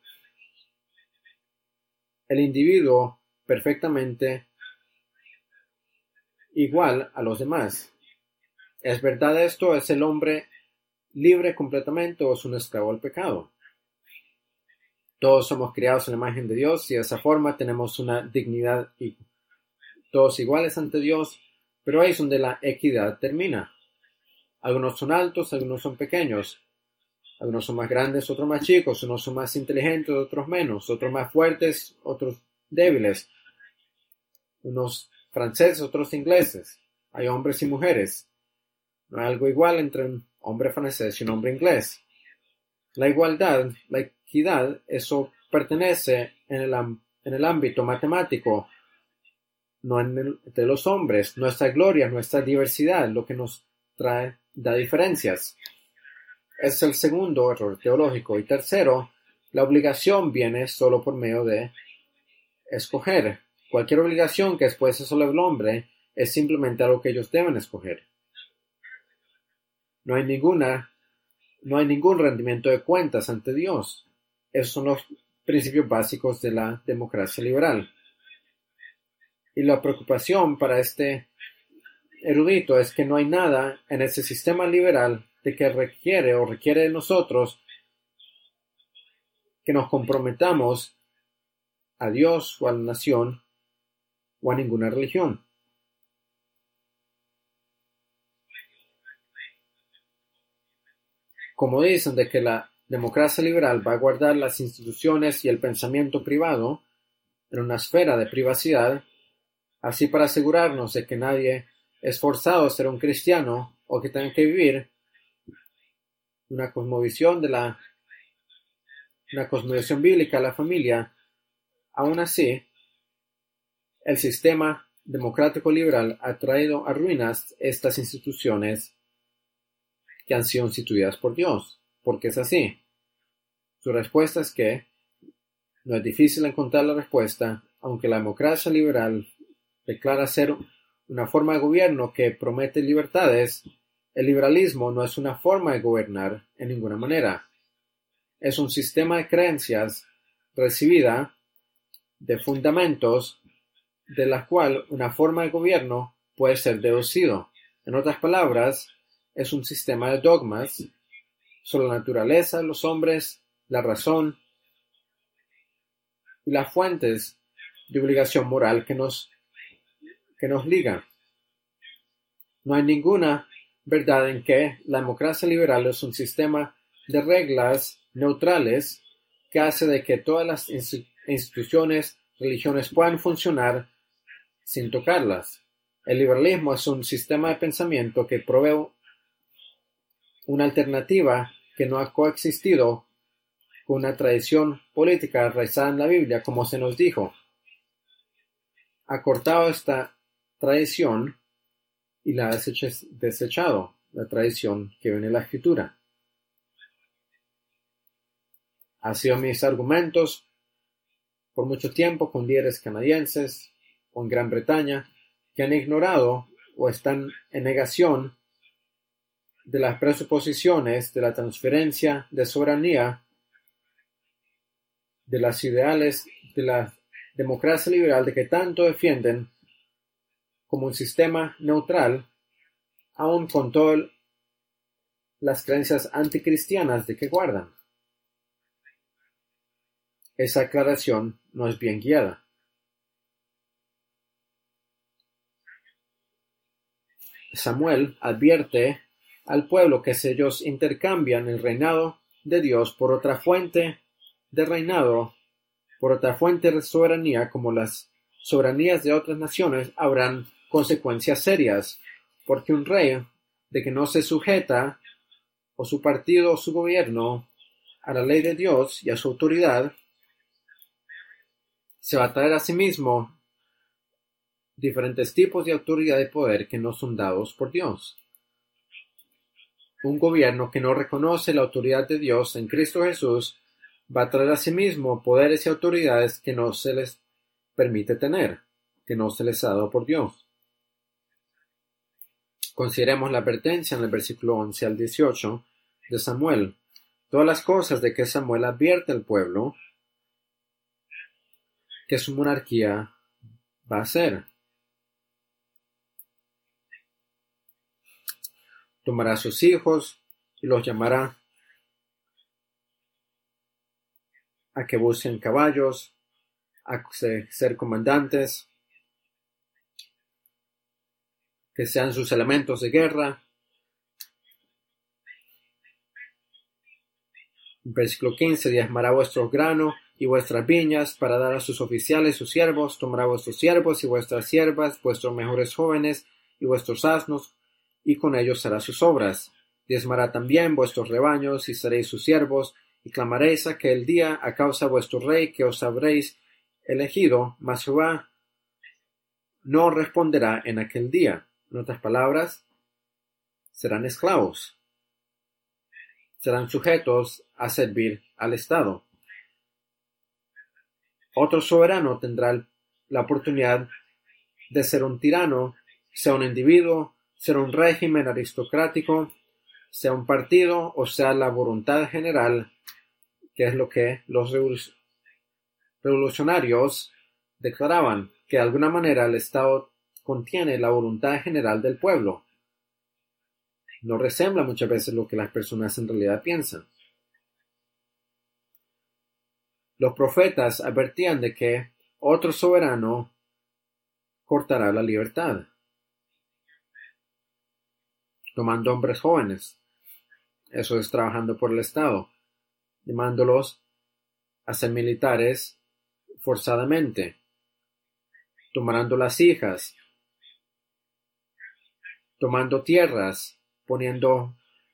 el individuo perfectamente igual a los demás. ¿Es verdad esto? ¿Es el hombre libre completamente o es un esclavo del pecado? Todos somos criados en la imagen de Dios y de esa forma tenemos una dignidad y todos iguales ante Dios, pero ahí es donde la equidad termina. Algunos son altos, algunos son pequeños, algunos son más grandes, otros más chicos, unos son más inteligentes, otros menos, otros más fuertes, otros débiles. unos franceses, otros ingleses. Hay hombres y mujeres. No hay algo igual entre un hombre francés y un hombre inglés. La igualdad, la equidad, eso pertenece en el ámbito matemático, no entre los hombres. Nuestra gloria, nuestra diversidad, lo que nos da diferencias. Es el segundo error teológico. Y tercero, la obligación viene solo por medio de escoger. Cualquier obligación que después sobre el hombre es simplemente algo que ellos deben escoger. No hay ningún rendimiento de cuentas ante Dios. Esos son los principios básicos de la democracia liberal. Y la preocupación para este erudito es que no hay nada en ese sistema liberal de que requiere de nosotros que nos comprometamos a Dios o a la nación o a ninguna religión. Como dicen de que la democracia liberal va a guardar las instituciones y el pensamiento privado en una esfera de privacidad, así para asegurarnos de que nadie es forzado a ser un cristiano o que tenga que vivir una cosmovisión bíblica de la familia. Aún así, el sistema democrático liberal ha traído a ruinas estas instituciones que han sido instituidas por Dios. ¿Por qué es así? Su respuesta es que no es difícil encontrar la respuesta, aunque la democracia liberal declara ser una forma de gobierno que promete libertades. El liberalismo no es una forma de gobernar en ninguna manera. Es un sistema de creencias recibida de fundamentos de la cual una forma de gobierno puede ser deducido. En otras palabras, es un sistema de dogmas sobre la naturaleza, los hombres, la razón y las fuentes de obligación moral que nos ligan. No hay ninguna verdad en que la democracia liberal es un sistema de reglas neutrales que hace de que todas las instituciones, religiones puedan funcionar sin tocarlas. El liberalismo es un sistema de pensamiento que provee una alternativa que no ha coexistido con una tradición política arraigada en la Biblia, como se nos dijo. Ha cortado esta tradición y la ha desechado, la tradición que viene en la Escritura. Han sido mis argumentos por mucho tiempo con líderes canadienses o en Gran Bretaña que han ignorado o están en negación de las presuposiciones de la transferencia de soberanía de las ideales de la democracia liberal de que tanto defienden como un sistema neutral, aun con todas las creencias anticristianas de que guardan. Esa aclaración no es bien guiada. Samuel advierte al pueblo que si ellos intercambian el reinado de Dios por otra fuente de reinado, por otra fuente de soberanía como las soberanías de otras naciones, habrán consecuencias serias, porque un rey de que no se sujeta, o su partido o su gobierno, a la ley de Dios y a su autoridad, se va a traer a sí mismo diferentes tipos de autoridad y poder que no son dados por Dios. Un gobierno que no reconoce la autoridad de Dios en Cristo Jesús va a traer a sí mismo poderes y autoridades que no se les permite tener, que no se les ha dado por Dios. Consideremos la advertencia en el versículo 11 al 18 de Samuel. Todas las cosas de que Samuel advierte al pueblo que su monarquía va a hacer. Tomará a sus hijos y los llamará a que busquen caballos, a ser comandantes, que sean sus elementos de guerra. Versículo 15, diezmará vuestro grano y vuestras viñas, para dar a sus oficiales sus siervos, tomará vuestros siervos y vuestras siervas, vuestros mejores jóvenes y vuestros asnos, y con ellos hará sus obras. Diezmará también vuestros rebaños, y seréis sus siervos, y clamaréis aquel día a causa de vuestro rey que os habréis elegido, mas Jehová no responderá en aquel día. En otras palabras, serán esclavos, serán sujetos a servir al Estado. Otro soberano tendrá la oportunidad de ser un tirano, sea un individuo, sea un régimen aristocrático, sea un partido o sea la voluntad general, que es lo que los revolucionarios declaraban, que de alguna manera el Estado contiene la voluntad general del pueblo. No resembla muchas veces lo que las personas en realidad piensan. Los profetas advertían de que otro soberano cortará la libertad, tomando hombres jóvenes, eso es trabajando por el Estado, llamándolos a ser militares forzadamente, tomando las hijas, tomando tierras, poniendo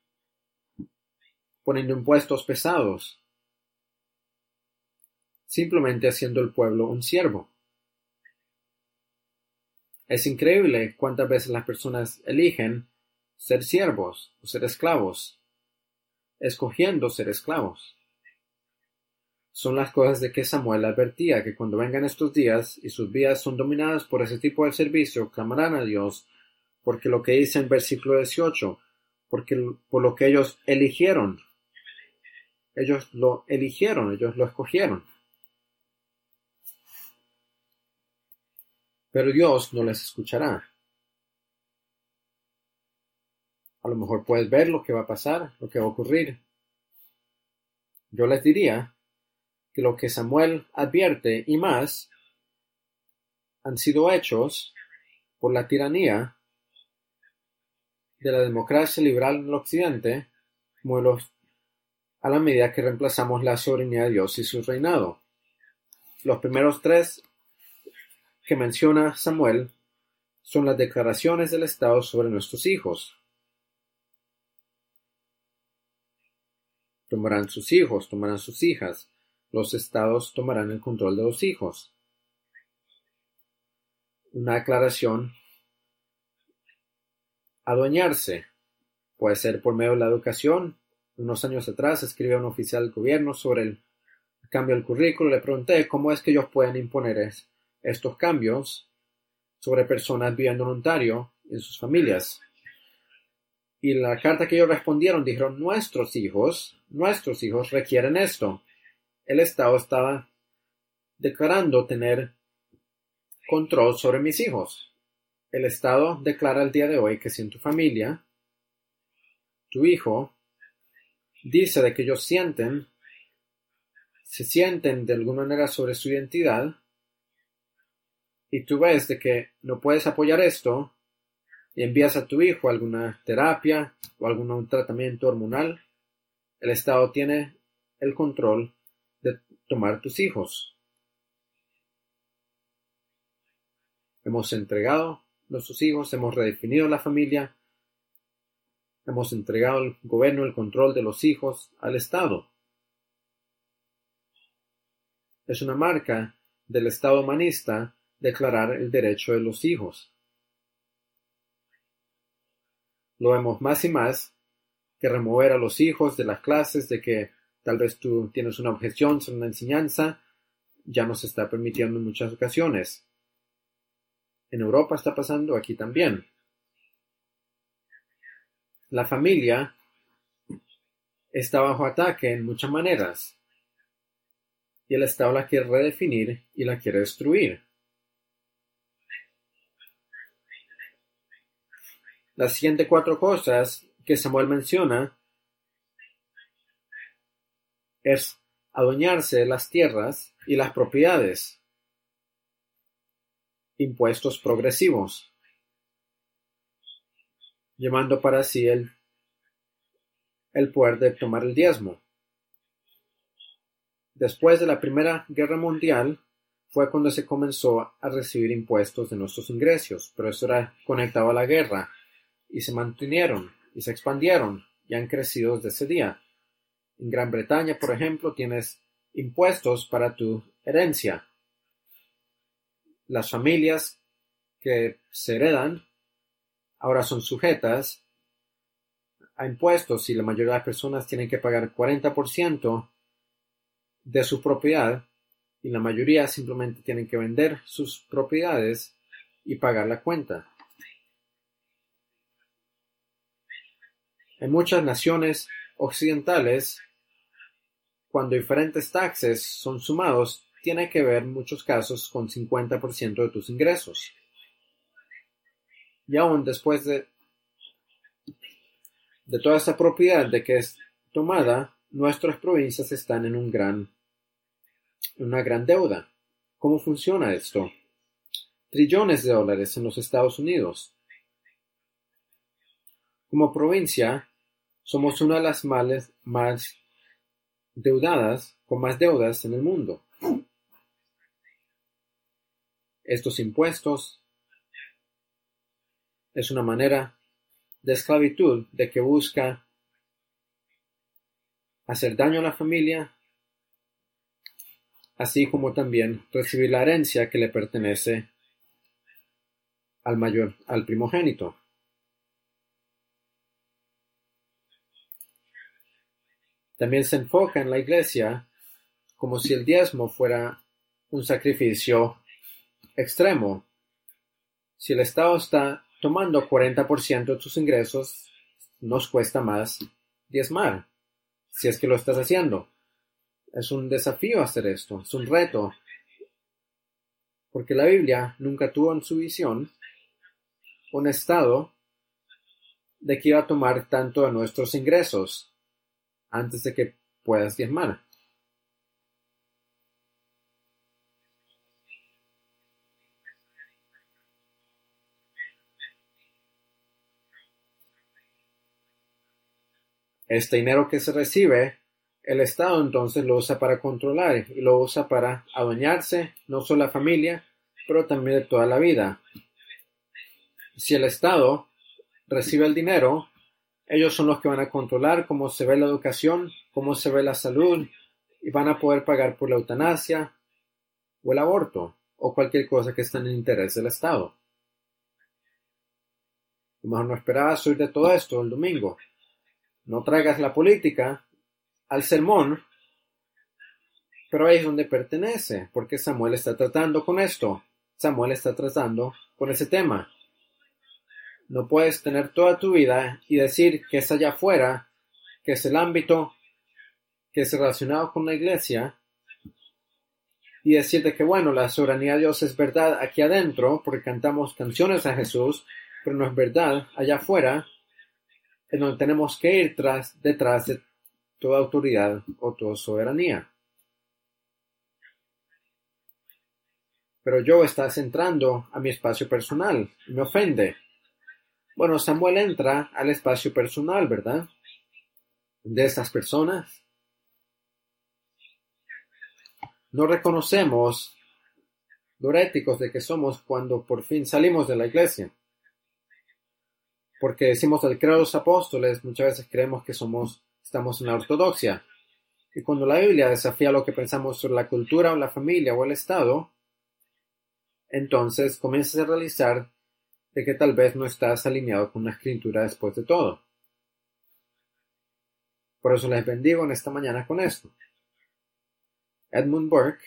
impuestos pesados, simplemente haciendo el pueblo un siervo. Es increíble cuántas veces las personas eligen ser siervos o ser esclavos, escogiendo ser esclavos. Son las cosas de que Samuel advertía, que cuando vengan estos días y sus vidas son dominadas por ese tipo de servicio, clamarán a Dios, porque lo que dice en versículo 18, por lo que ellos eligieron, ellos lo escogieron. Pero Dios no les escuchará. A lo mejor puedes ver lo que va a pasar, lo que va a ocurrir. Yo les diría que lo que Samuel advierte y más han sido hechos por la tiranía de la democracia liberal en el occidente, a la medida que reemplazamos la soberanía de Dios y su reinado. Los primeros tres que menciona Samuel son las declaraciones del Estado sobre nuestros hijos. Tomarán sus hijos, tomarán sus hijas. Los estados tomarán el control de los hijos. Una aclaración: adueñarse puede ser por medio de la educación. Unos años atrás escribió un oficial del gobierno sobre el cambio del currículo. Le pregunté cómo es que ellos pueden imponer estos cambios sobre personas viviendo en Ontario y en sus familias. Y la carta que ellos respondieron dijeron: nuestros hijos requieren esto. El Estado estaba declarando tener control sobre mis hijos. El Estado declara el día de hoy que si en tu familia, tu hijo dice de que ellos se sienten de alguna manera sobre su identidad, y tú ves de que no puedes apoyar esto, y envías a tu hijo a alguna terapia o algún tratamiento hormonal, el Estado tiene el control de tomar tus hijos. Hemos entregado nuestros hijos, hemos redefinido la familia, hemos entregado al gobierno el control de los hijos al Estado. Es una marca del Estado humanista declarar el derecho de los hijos. Lo vemos más y más, que remover a los hijos de las clases, de que tal vez tú tienes una objeción sobre una enseñanza, ya no se está permitiendo en muchas ocasiones. En Europa está pasando, aquí también. La familia está bajo ataque en muchas maneras, y el Estado la quiere redefinir y la quiere destruir. Las siguientes 4 cosas que Samuel menciona es adueñarse de las tierras y las propiedades, impuestos progresivos, llevando para sí el poder de tomar el diezmo. Después de la Primera Guerra Mundial fue cuando se comenzó a recibir impuestos de nuestros ingresos, pero eso era conectado a la guerra, y se mantuvieron y se expandieron y han crecido desde ese día. En Gran Bretaña, por ejemplo, tienes impuestos para tu herencia. Las familias que se heredan ahora son sujetas a impuestos y la mayoría de las personas tienen que pagar 40% de su propiedad y la mayoría simplemente tienen que vender sus propiedades y pagar la cuenta. En muchas naciones occidentales, cuando diferentes taxes son sumados, tiene que ver en muchos casos con 50% de tus ingresos. Y aún después de toda esta propiedad de que es tomada, nuestras provincias están en una gran deuda. ¿Cómo funciona esto? Trillones de dólares en los Estados Unidos. Como provincia, somos una de las más deudadas, con más deudas en el mundo. Estos impuestos es una manera de esclavitud de que busca hacer daño a la familia, así como también recibir la herencia que le pertenece al primogénito. También se enfoca en la iglesia como si el diezmo fuera un sacrificio extremo. Si el Estado está tomando 40% de tus ingresos, nos cuesta más diezmar, si es que lo estás haciendo. Es un desafío hacer esto, es un reto, porque la Biblia nunca tuvo en su visión un Estado de que iba a tomar tanto de nuestros ingresos antes de que puedas diezmar. Este dinero que se recibe, el Estado entonces lo usa para controlar y lo usa para adueñarse no solo de la familia, pero también de toda la vida. Si el Estado recibe el dinero, ellos son los que van a controlar cómo se ve la educación, cómo se ve la salud, y van a poder pagar por la eutanasia o el aborto o cualquier cosa que esté en el interés del Estado. A lo mejor no esperabas oír de todo esto el domingo. No traigas la política al sermón, pero ahí es donde pertenece, porque Samuel está tratando con esto. Samuel está tratando con ese tema. No puedes tener toda tu vida y decir que es allá afuera, que es el ámbito que es relacionado con la iglesia, y decirte que bueno, la soberanía de Dios es verdad aquí adentro, porque cantamos canciones a Jesús, pero no es verdad allá afuera, en donde tenemos que ir detrás de toda autoridad o toda soberanía. Pero yo estás entrando a mi espacio personal y me ofende. Bueno, Samuel entra al espacio personal, ¿verdad? De estas personas. No reconocemos lo heréticos de que somos cuando por fin salimos de la iglesia. Porque decimos el credo de los apóstoles, muchas veces creemos que estamos en la ortodoxia. Y cuando la Biblia desafía lo que pensamos sobre la cultura o la familia o el Estado, entonces comienzas a realizar de que tal vez no estás alineado con la escritura después de todo. Por eso les bendigo en esta mañana con esto. Edmund Burke,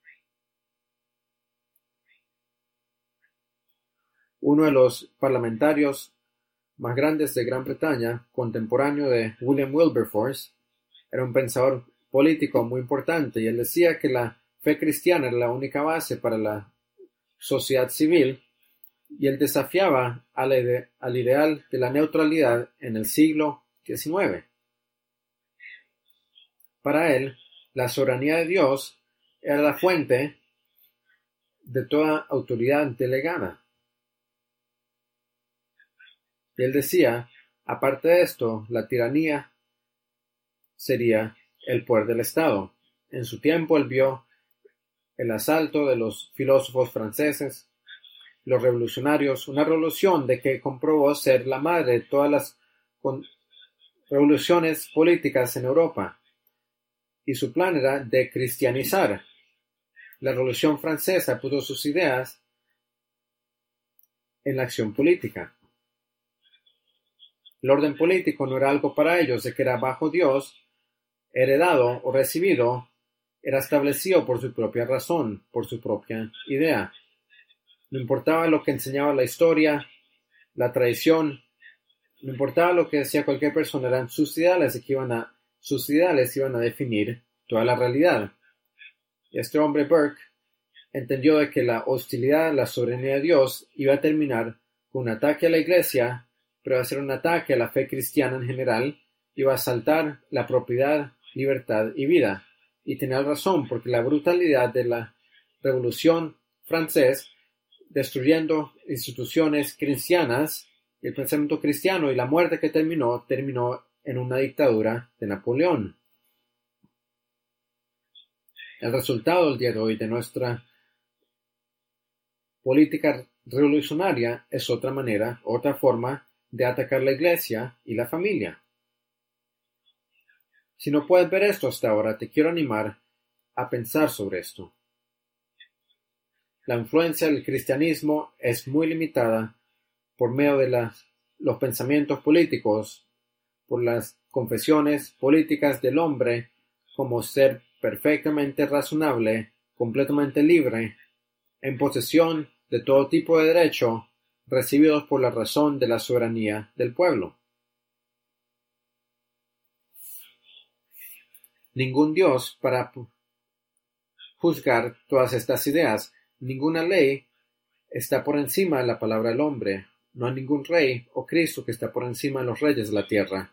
uno de los parlamentarios más grandes de Gran Bretaña, contemporáneo de William Wilberforce, era un pensador político muy importante y él decía que la fe cristiana era la única base para la sociedad civil y él desafiaba al ideal de la neutralidad en el siglo XIX. Para él, la soberanía de Dios era la fuente de toda autoridad delegada. Y él decía, aparte de esto, la tiranía sería el poder del Estado. En su tiempo él vio el asalto de los filósofos franceses, los revolucionarios, una revolución de que comprobó ser la madre de todas las revoluciones políticas en Europa, y su plan era de cristianizar. La Revolución Francesa puso sus ideas en la acción política. El orden político no era algo para ellos de que era bajo Dios, heredado o recibido, era establecido por su propia razón, por su propia idea. No importaba lo que enseñaba la historia, la tradición, no importaba lo que decía cualquier persona, eran sus ideales iban a definir toda la realidad. Y este hombre Burke entendió de que la hostilidad a la soberanía de Dios iba a terminar con un ataque a la iglesia, pero iba a ser un ataque a la fe cristiana en general, iba a asaltar la propiedad, libertad y vida. Y tenía razón, porque la brutalidad de la Revolución Francesa, destruyendo instituciones cristianas, el pensamiento cristiano y la muerte que terminó en una dictadura de Napoleón. El resultado del día de hoy de nuestra política revolucionaria es otra forma de atacar la iglesia y la familia. Si no puedes ver esto hasta ahora, te quiero animar a pensar sobre esto. La influencia del cristianismo es muy limitada por medio de los pensamientos políticos, por las confesiones políticas del hombre como ser perfectamente razonable, completamente libre, en posesión de todo tipo de derecho, recibidos por la razón de la soberanía del pueblo. Ningún Dios para juzgar todas estas ideas. Ninguna ley está por encima de la palabra del hombre. No hay ningún rey o Cristo que está por encima de los reyes de la tierra.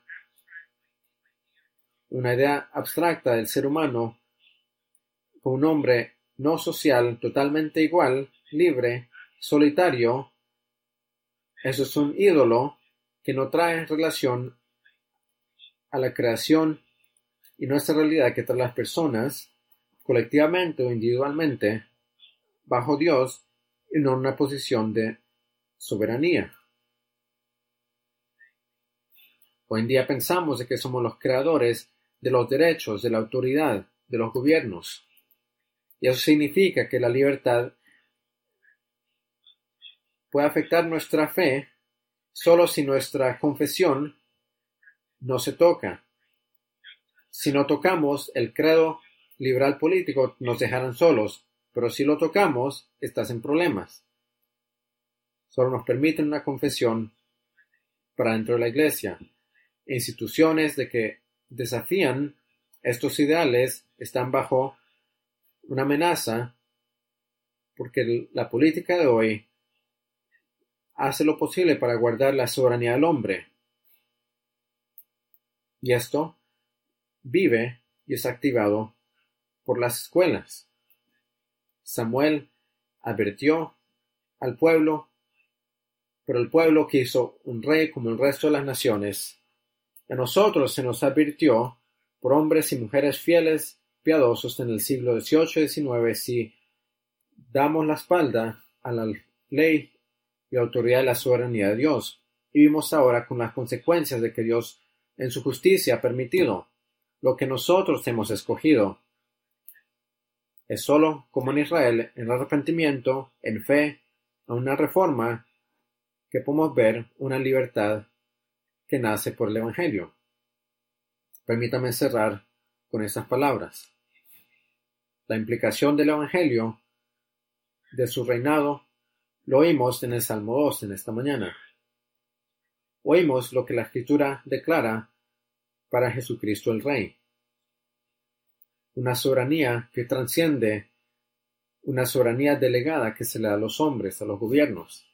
Una idea abstracta del ser humano como un hombre no social, totalmente igual, libre, solitario, eso es un ídolo que no trae relación a la creación y nuestra realidad que trae las personas, colectivamente o individualmente, bajo Dios y no en una posición de soberanía. Hoy en día pensamos de que somos los creadores de los derechos, de la autoridad, de los gobiernos. Y eso significa que la libertad puede afectar nuestra fe solo si nuestra confesión no se toca. Si no tocamos el credo liberal político, nos dejarán solos, pero si lo tocamos, estás en problemas. Solo nos permiten una confesión para dentro de la iglesia. Instituciones de que desafían estos ideales están bajo una amenaza porque la política de hoy hace lo posible para guardar la soberanía del hombre. Y esto vive y es activado por las escuelas. Samuel advirtió al pueblo, pero el pueblo quiso un rey como el resto de las naciones. A nosotros se nos advirtió por hombres y mujeres fieles, piadosos en el siglo XVIII y XIX, si damos la espalda a la ley y autoridad de la soberanía de Dios. Y vimos ahora con las consecuencias de que Dios en su justicia ha permitido lo que nosotros hemos escogido. Es solo como en Israel, en arrepentimiento, en fe, a una reforma, que podemos ver una libertad que nace por el Evangelio. Permítame cerrar con estas palabras. La implicación del Evangelio, de su reinado, lo oímos en el Salmo 2 en esta mañana. Oímos lo que la Escritura declara para Jesucristo el Rey. Una soberanía que trasciende una soberanía delegada que se le da a los hombres, a los gobiernos.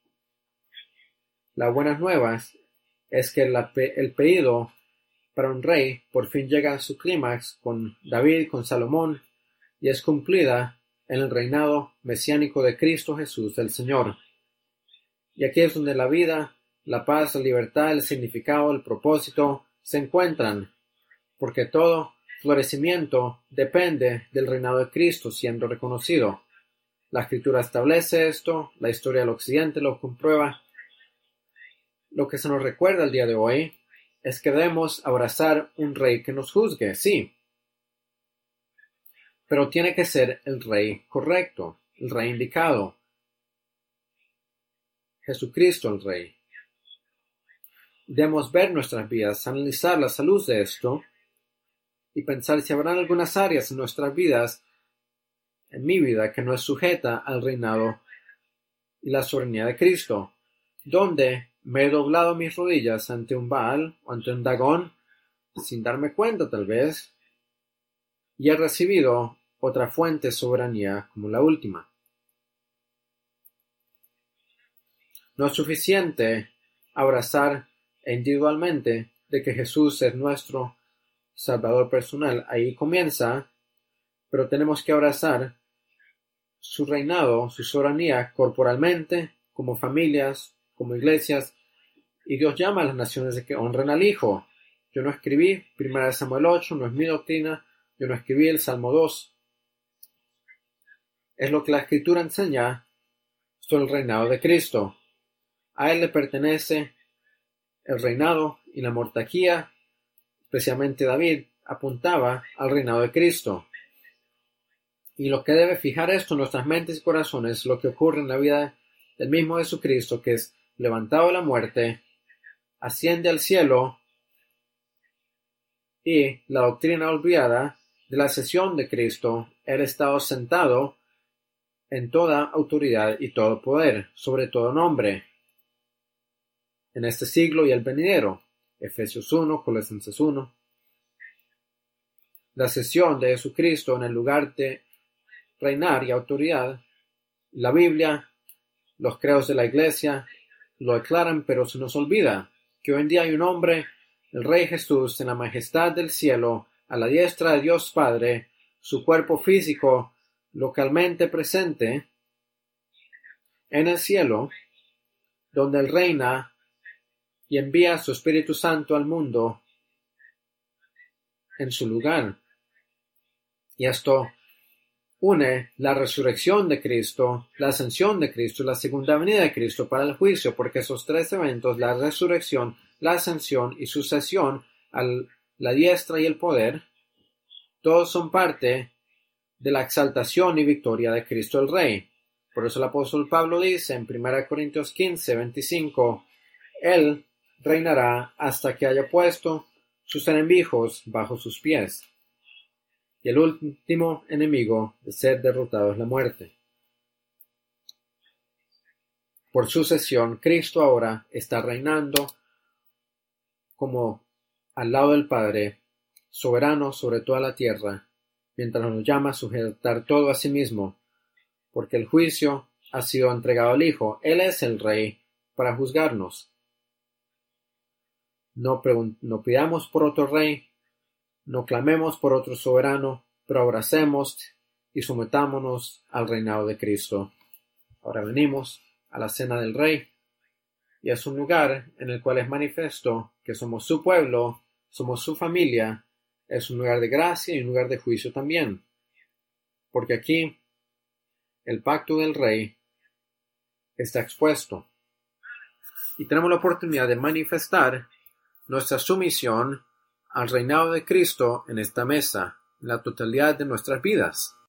Las buenas nuevas es que el pedido para un rey por fin llega a su clímax con David, con Salomón, y es cumplida en el reinado mesiánico de Cristo Jesús, el Señor. Y aquí es donde la vida, la paz, la libertad, el significado, el propósito se encuentran, porque todo florecimiento depende del reinado de Cristo siendo reconocido. La Escritura establece esto, la historia del Occidente lo comprueba. Lo que se nos recuerda el día de hoy es que debemos abrazar un rey que nos juzgue, sí, pero tiene que ser el rey correcto, el rey indicado. Jesucristo el rey. Debemos ver nuestras vidas, analizar la salud de esto y pensar si habrán algunas áreas en nuestras vidas, en mi vida, que no es sujeta al reinado y la soberanía de Cristo, donde me he doblado mis rodillas ante un Baal o ante un Dagón, sin darme cuenta tal vez, y he recibido otra fuente de soberanía como la última. No es suficiente abrazar individualmente de que Jesús es nuestro Salvador personal. Ahí comienza, pero tenemos que abrazar su reinado, su soberanía corporalmente, como familias, como iglesias, y Dios llama a las naciones de que honren al Hijo. Yo no escribí 1 Samuel 8, no es mi doctrina, yo no escribí el Salmo 2. Es lo que la Escritura enseña sobre el reinado de Cristo. A Él le pertenece el reinado y la monarquía, especialmente David, apuntaba al reinado de Cristo. Y lo que debe fijar esto en nuestras mentes y corazones es lo que ocurre en la vida del mismo Jesucristo, que es levantado de la muerte, asciende al cielo, y la doctrina olvidada de la ascensión de Cristo, Él estado sentado en toda autoridad y todo poder, sobre todo nombre, en este siglo y el venidero. Efesios 1, Colosenses 1. La ascensión de Jesucristo en el lugar de reinar y autoridad, la Biblia, los credos de la Iglesia lo declaran, pero se nos olvida que hoy en día hay un hombre, el Rey Jesús, en la majestad del cielo, a la diestra de Dios Padre, su cuerpo físico localmente presente en el cielo, donde Él reina y envía su Espíritu Santo al mundo en su lugar. Y esto une la resurrección de Cristo, la ascensión de Cristo y la segunda venida de Cristo para el juicio, porque esos tres eventos, la resurrección, la ascensión y sucesión a la diestra y el poder, todos son parte de la exaltación y victoria de Cristo el Rey. Por eso el apóstol Pablo dice en 1 Corintios 15, 25, Él reinará hasta que haya puesto sus enemigos bajo sus pies. Y el último enemigo de ser derrotado es la muerte. Por sucesión, Cristo ahora está reinando como al lado del Padre, soberano sobre toda la tierra, mientras nos llama a sujetar todo a sí mismo, porque el juicio ha sido entregado al Hijo. Él es el Rey para juzgarnos. No pidamos por otro Rey, no clamemos por otro soberano, pero abracemos y sometámonos al reinado de Cristo. Ahora venimos a la cena del Rey, y es un lugar en el cual es manifiesto que somos su pueblo, somos su familia, es un lugar de gracia y un lugar de juicio también, porque aquí el pacto del Rey está expuesto, y tenemos la oportunidad de manifestar nuestra sumisión al reinado de Cristo en esta mesa, en la totalidad de nuestras vidas.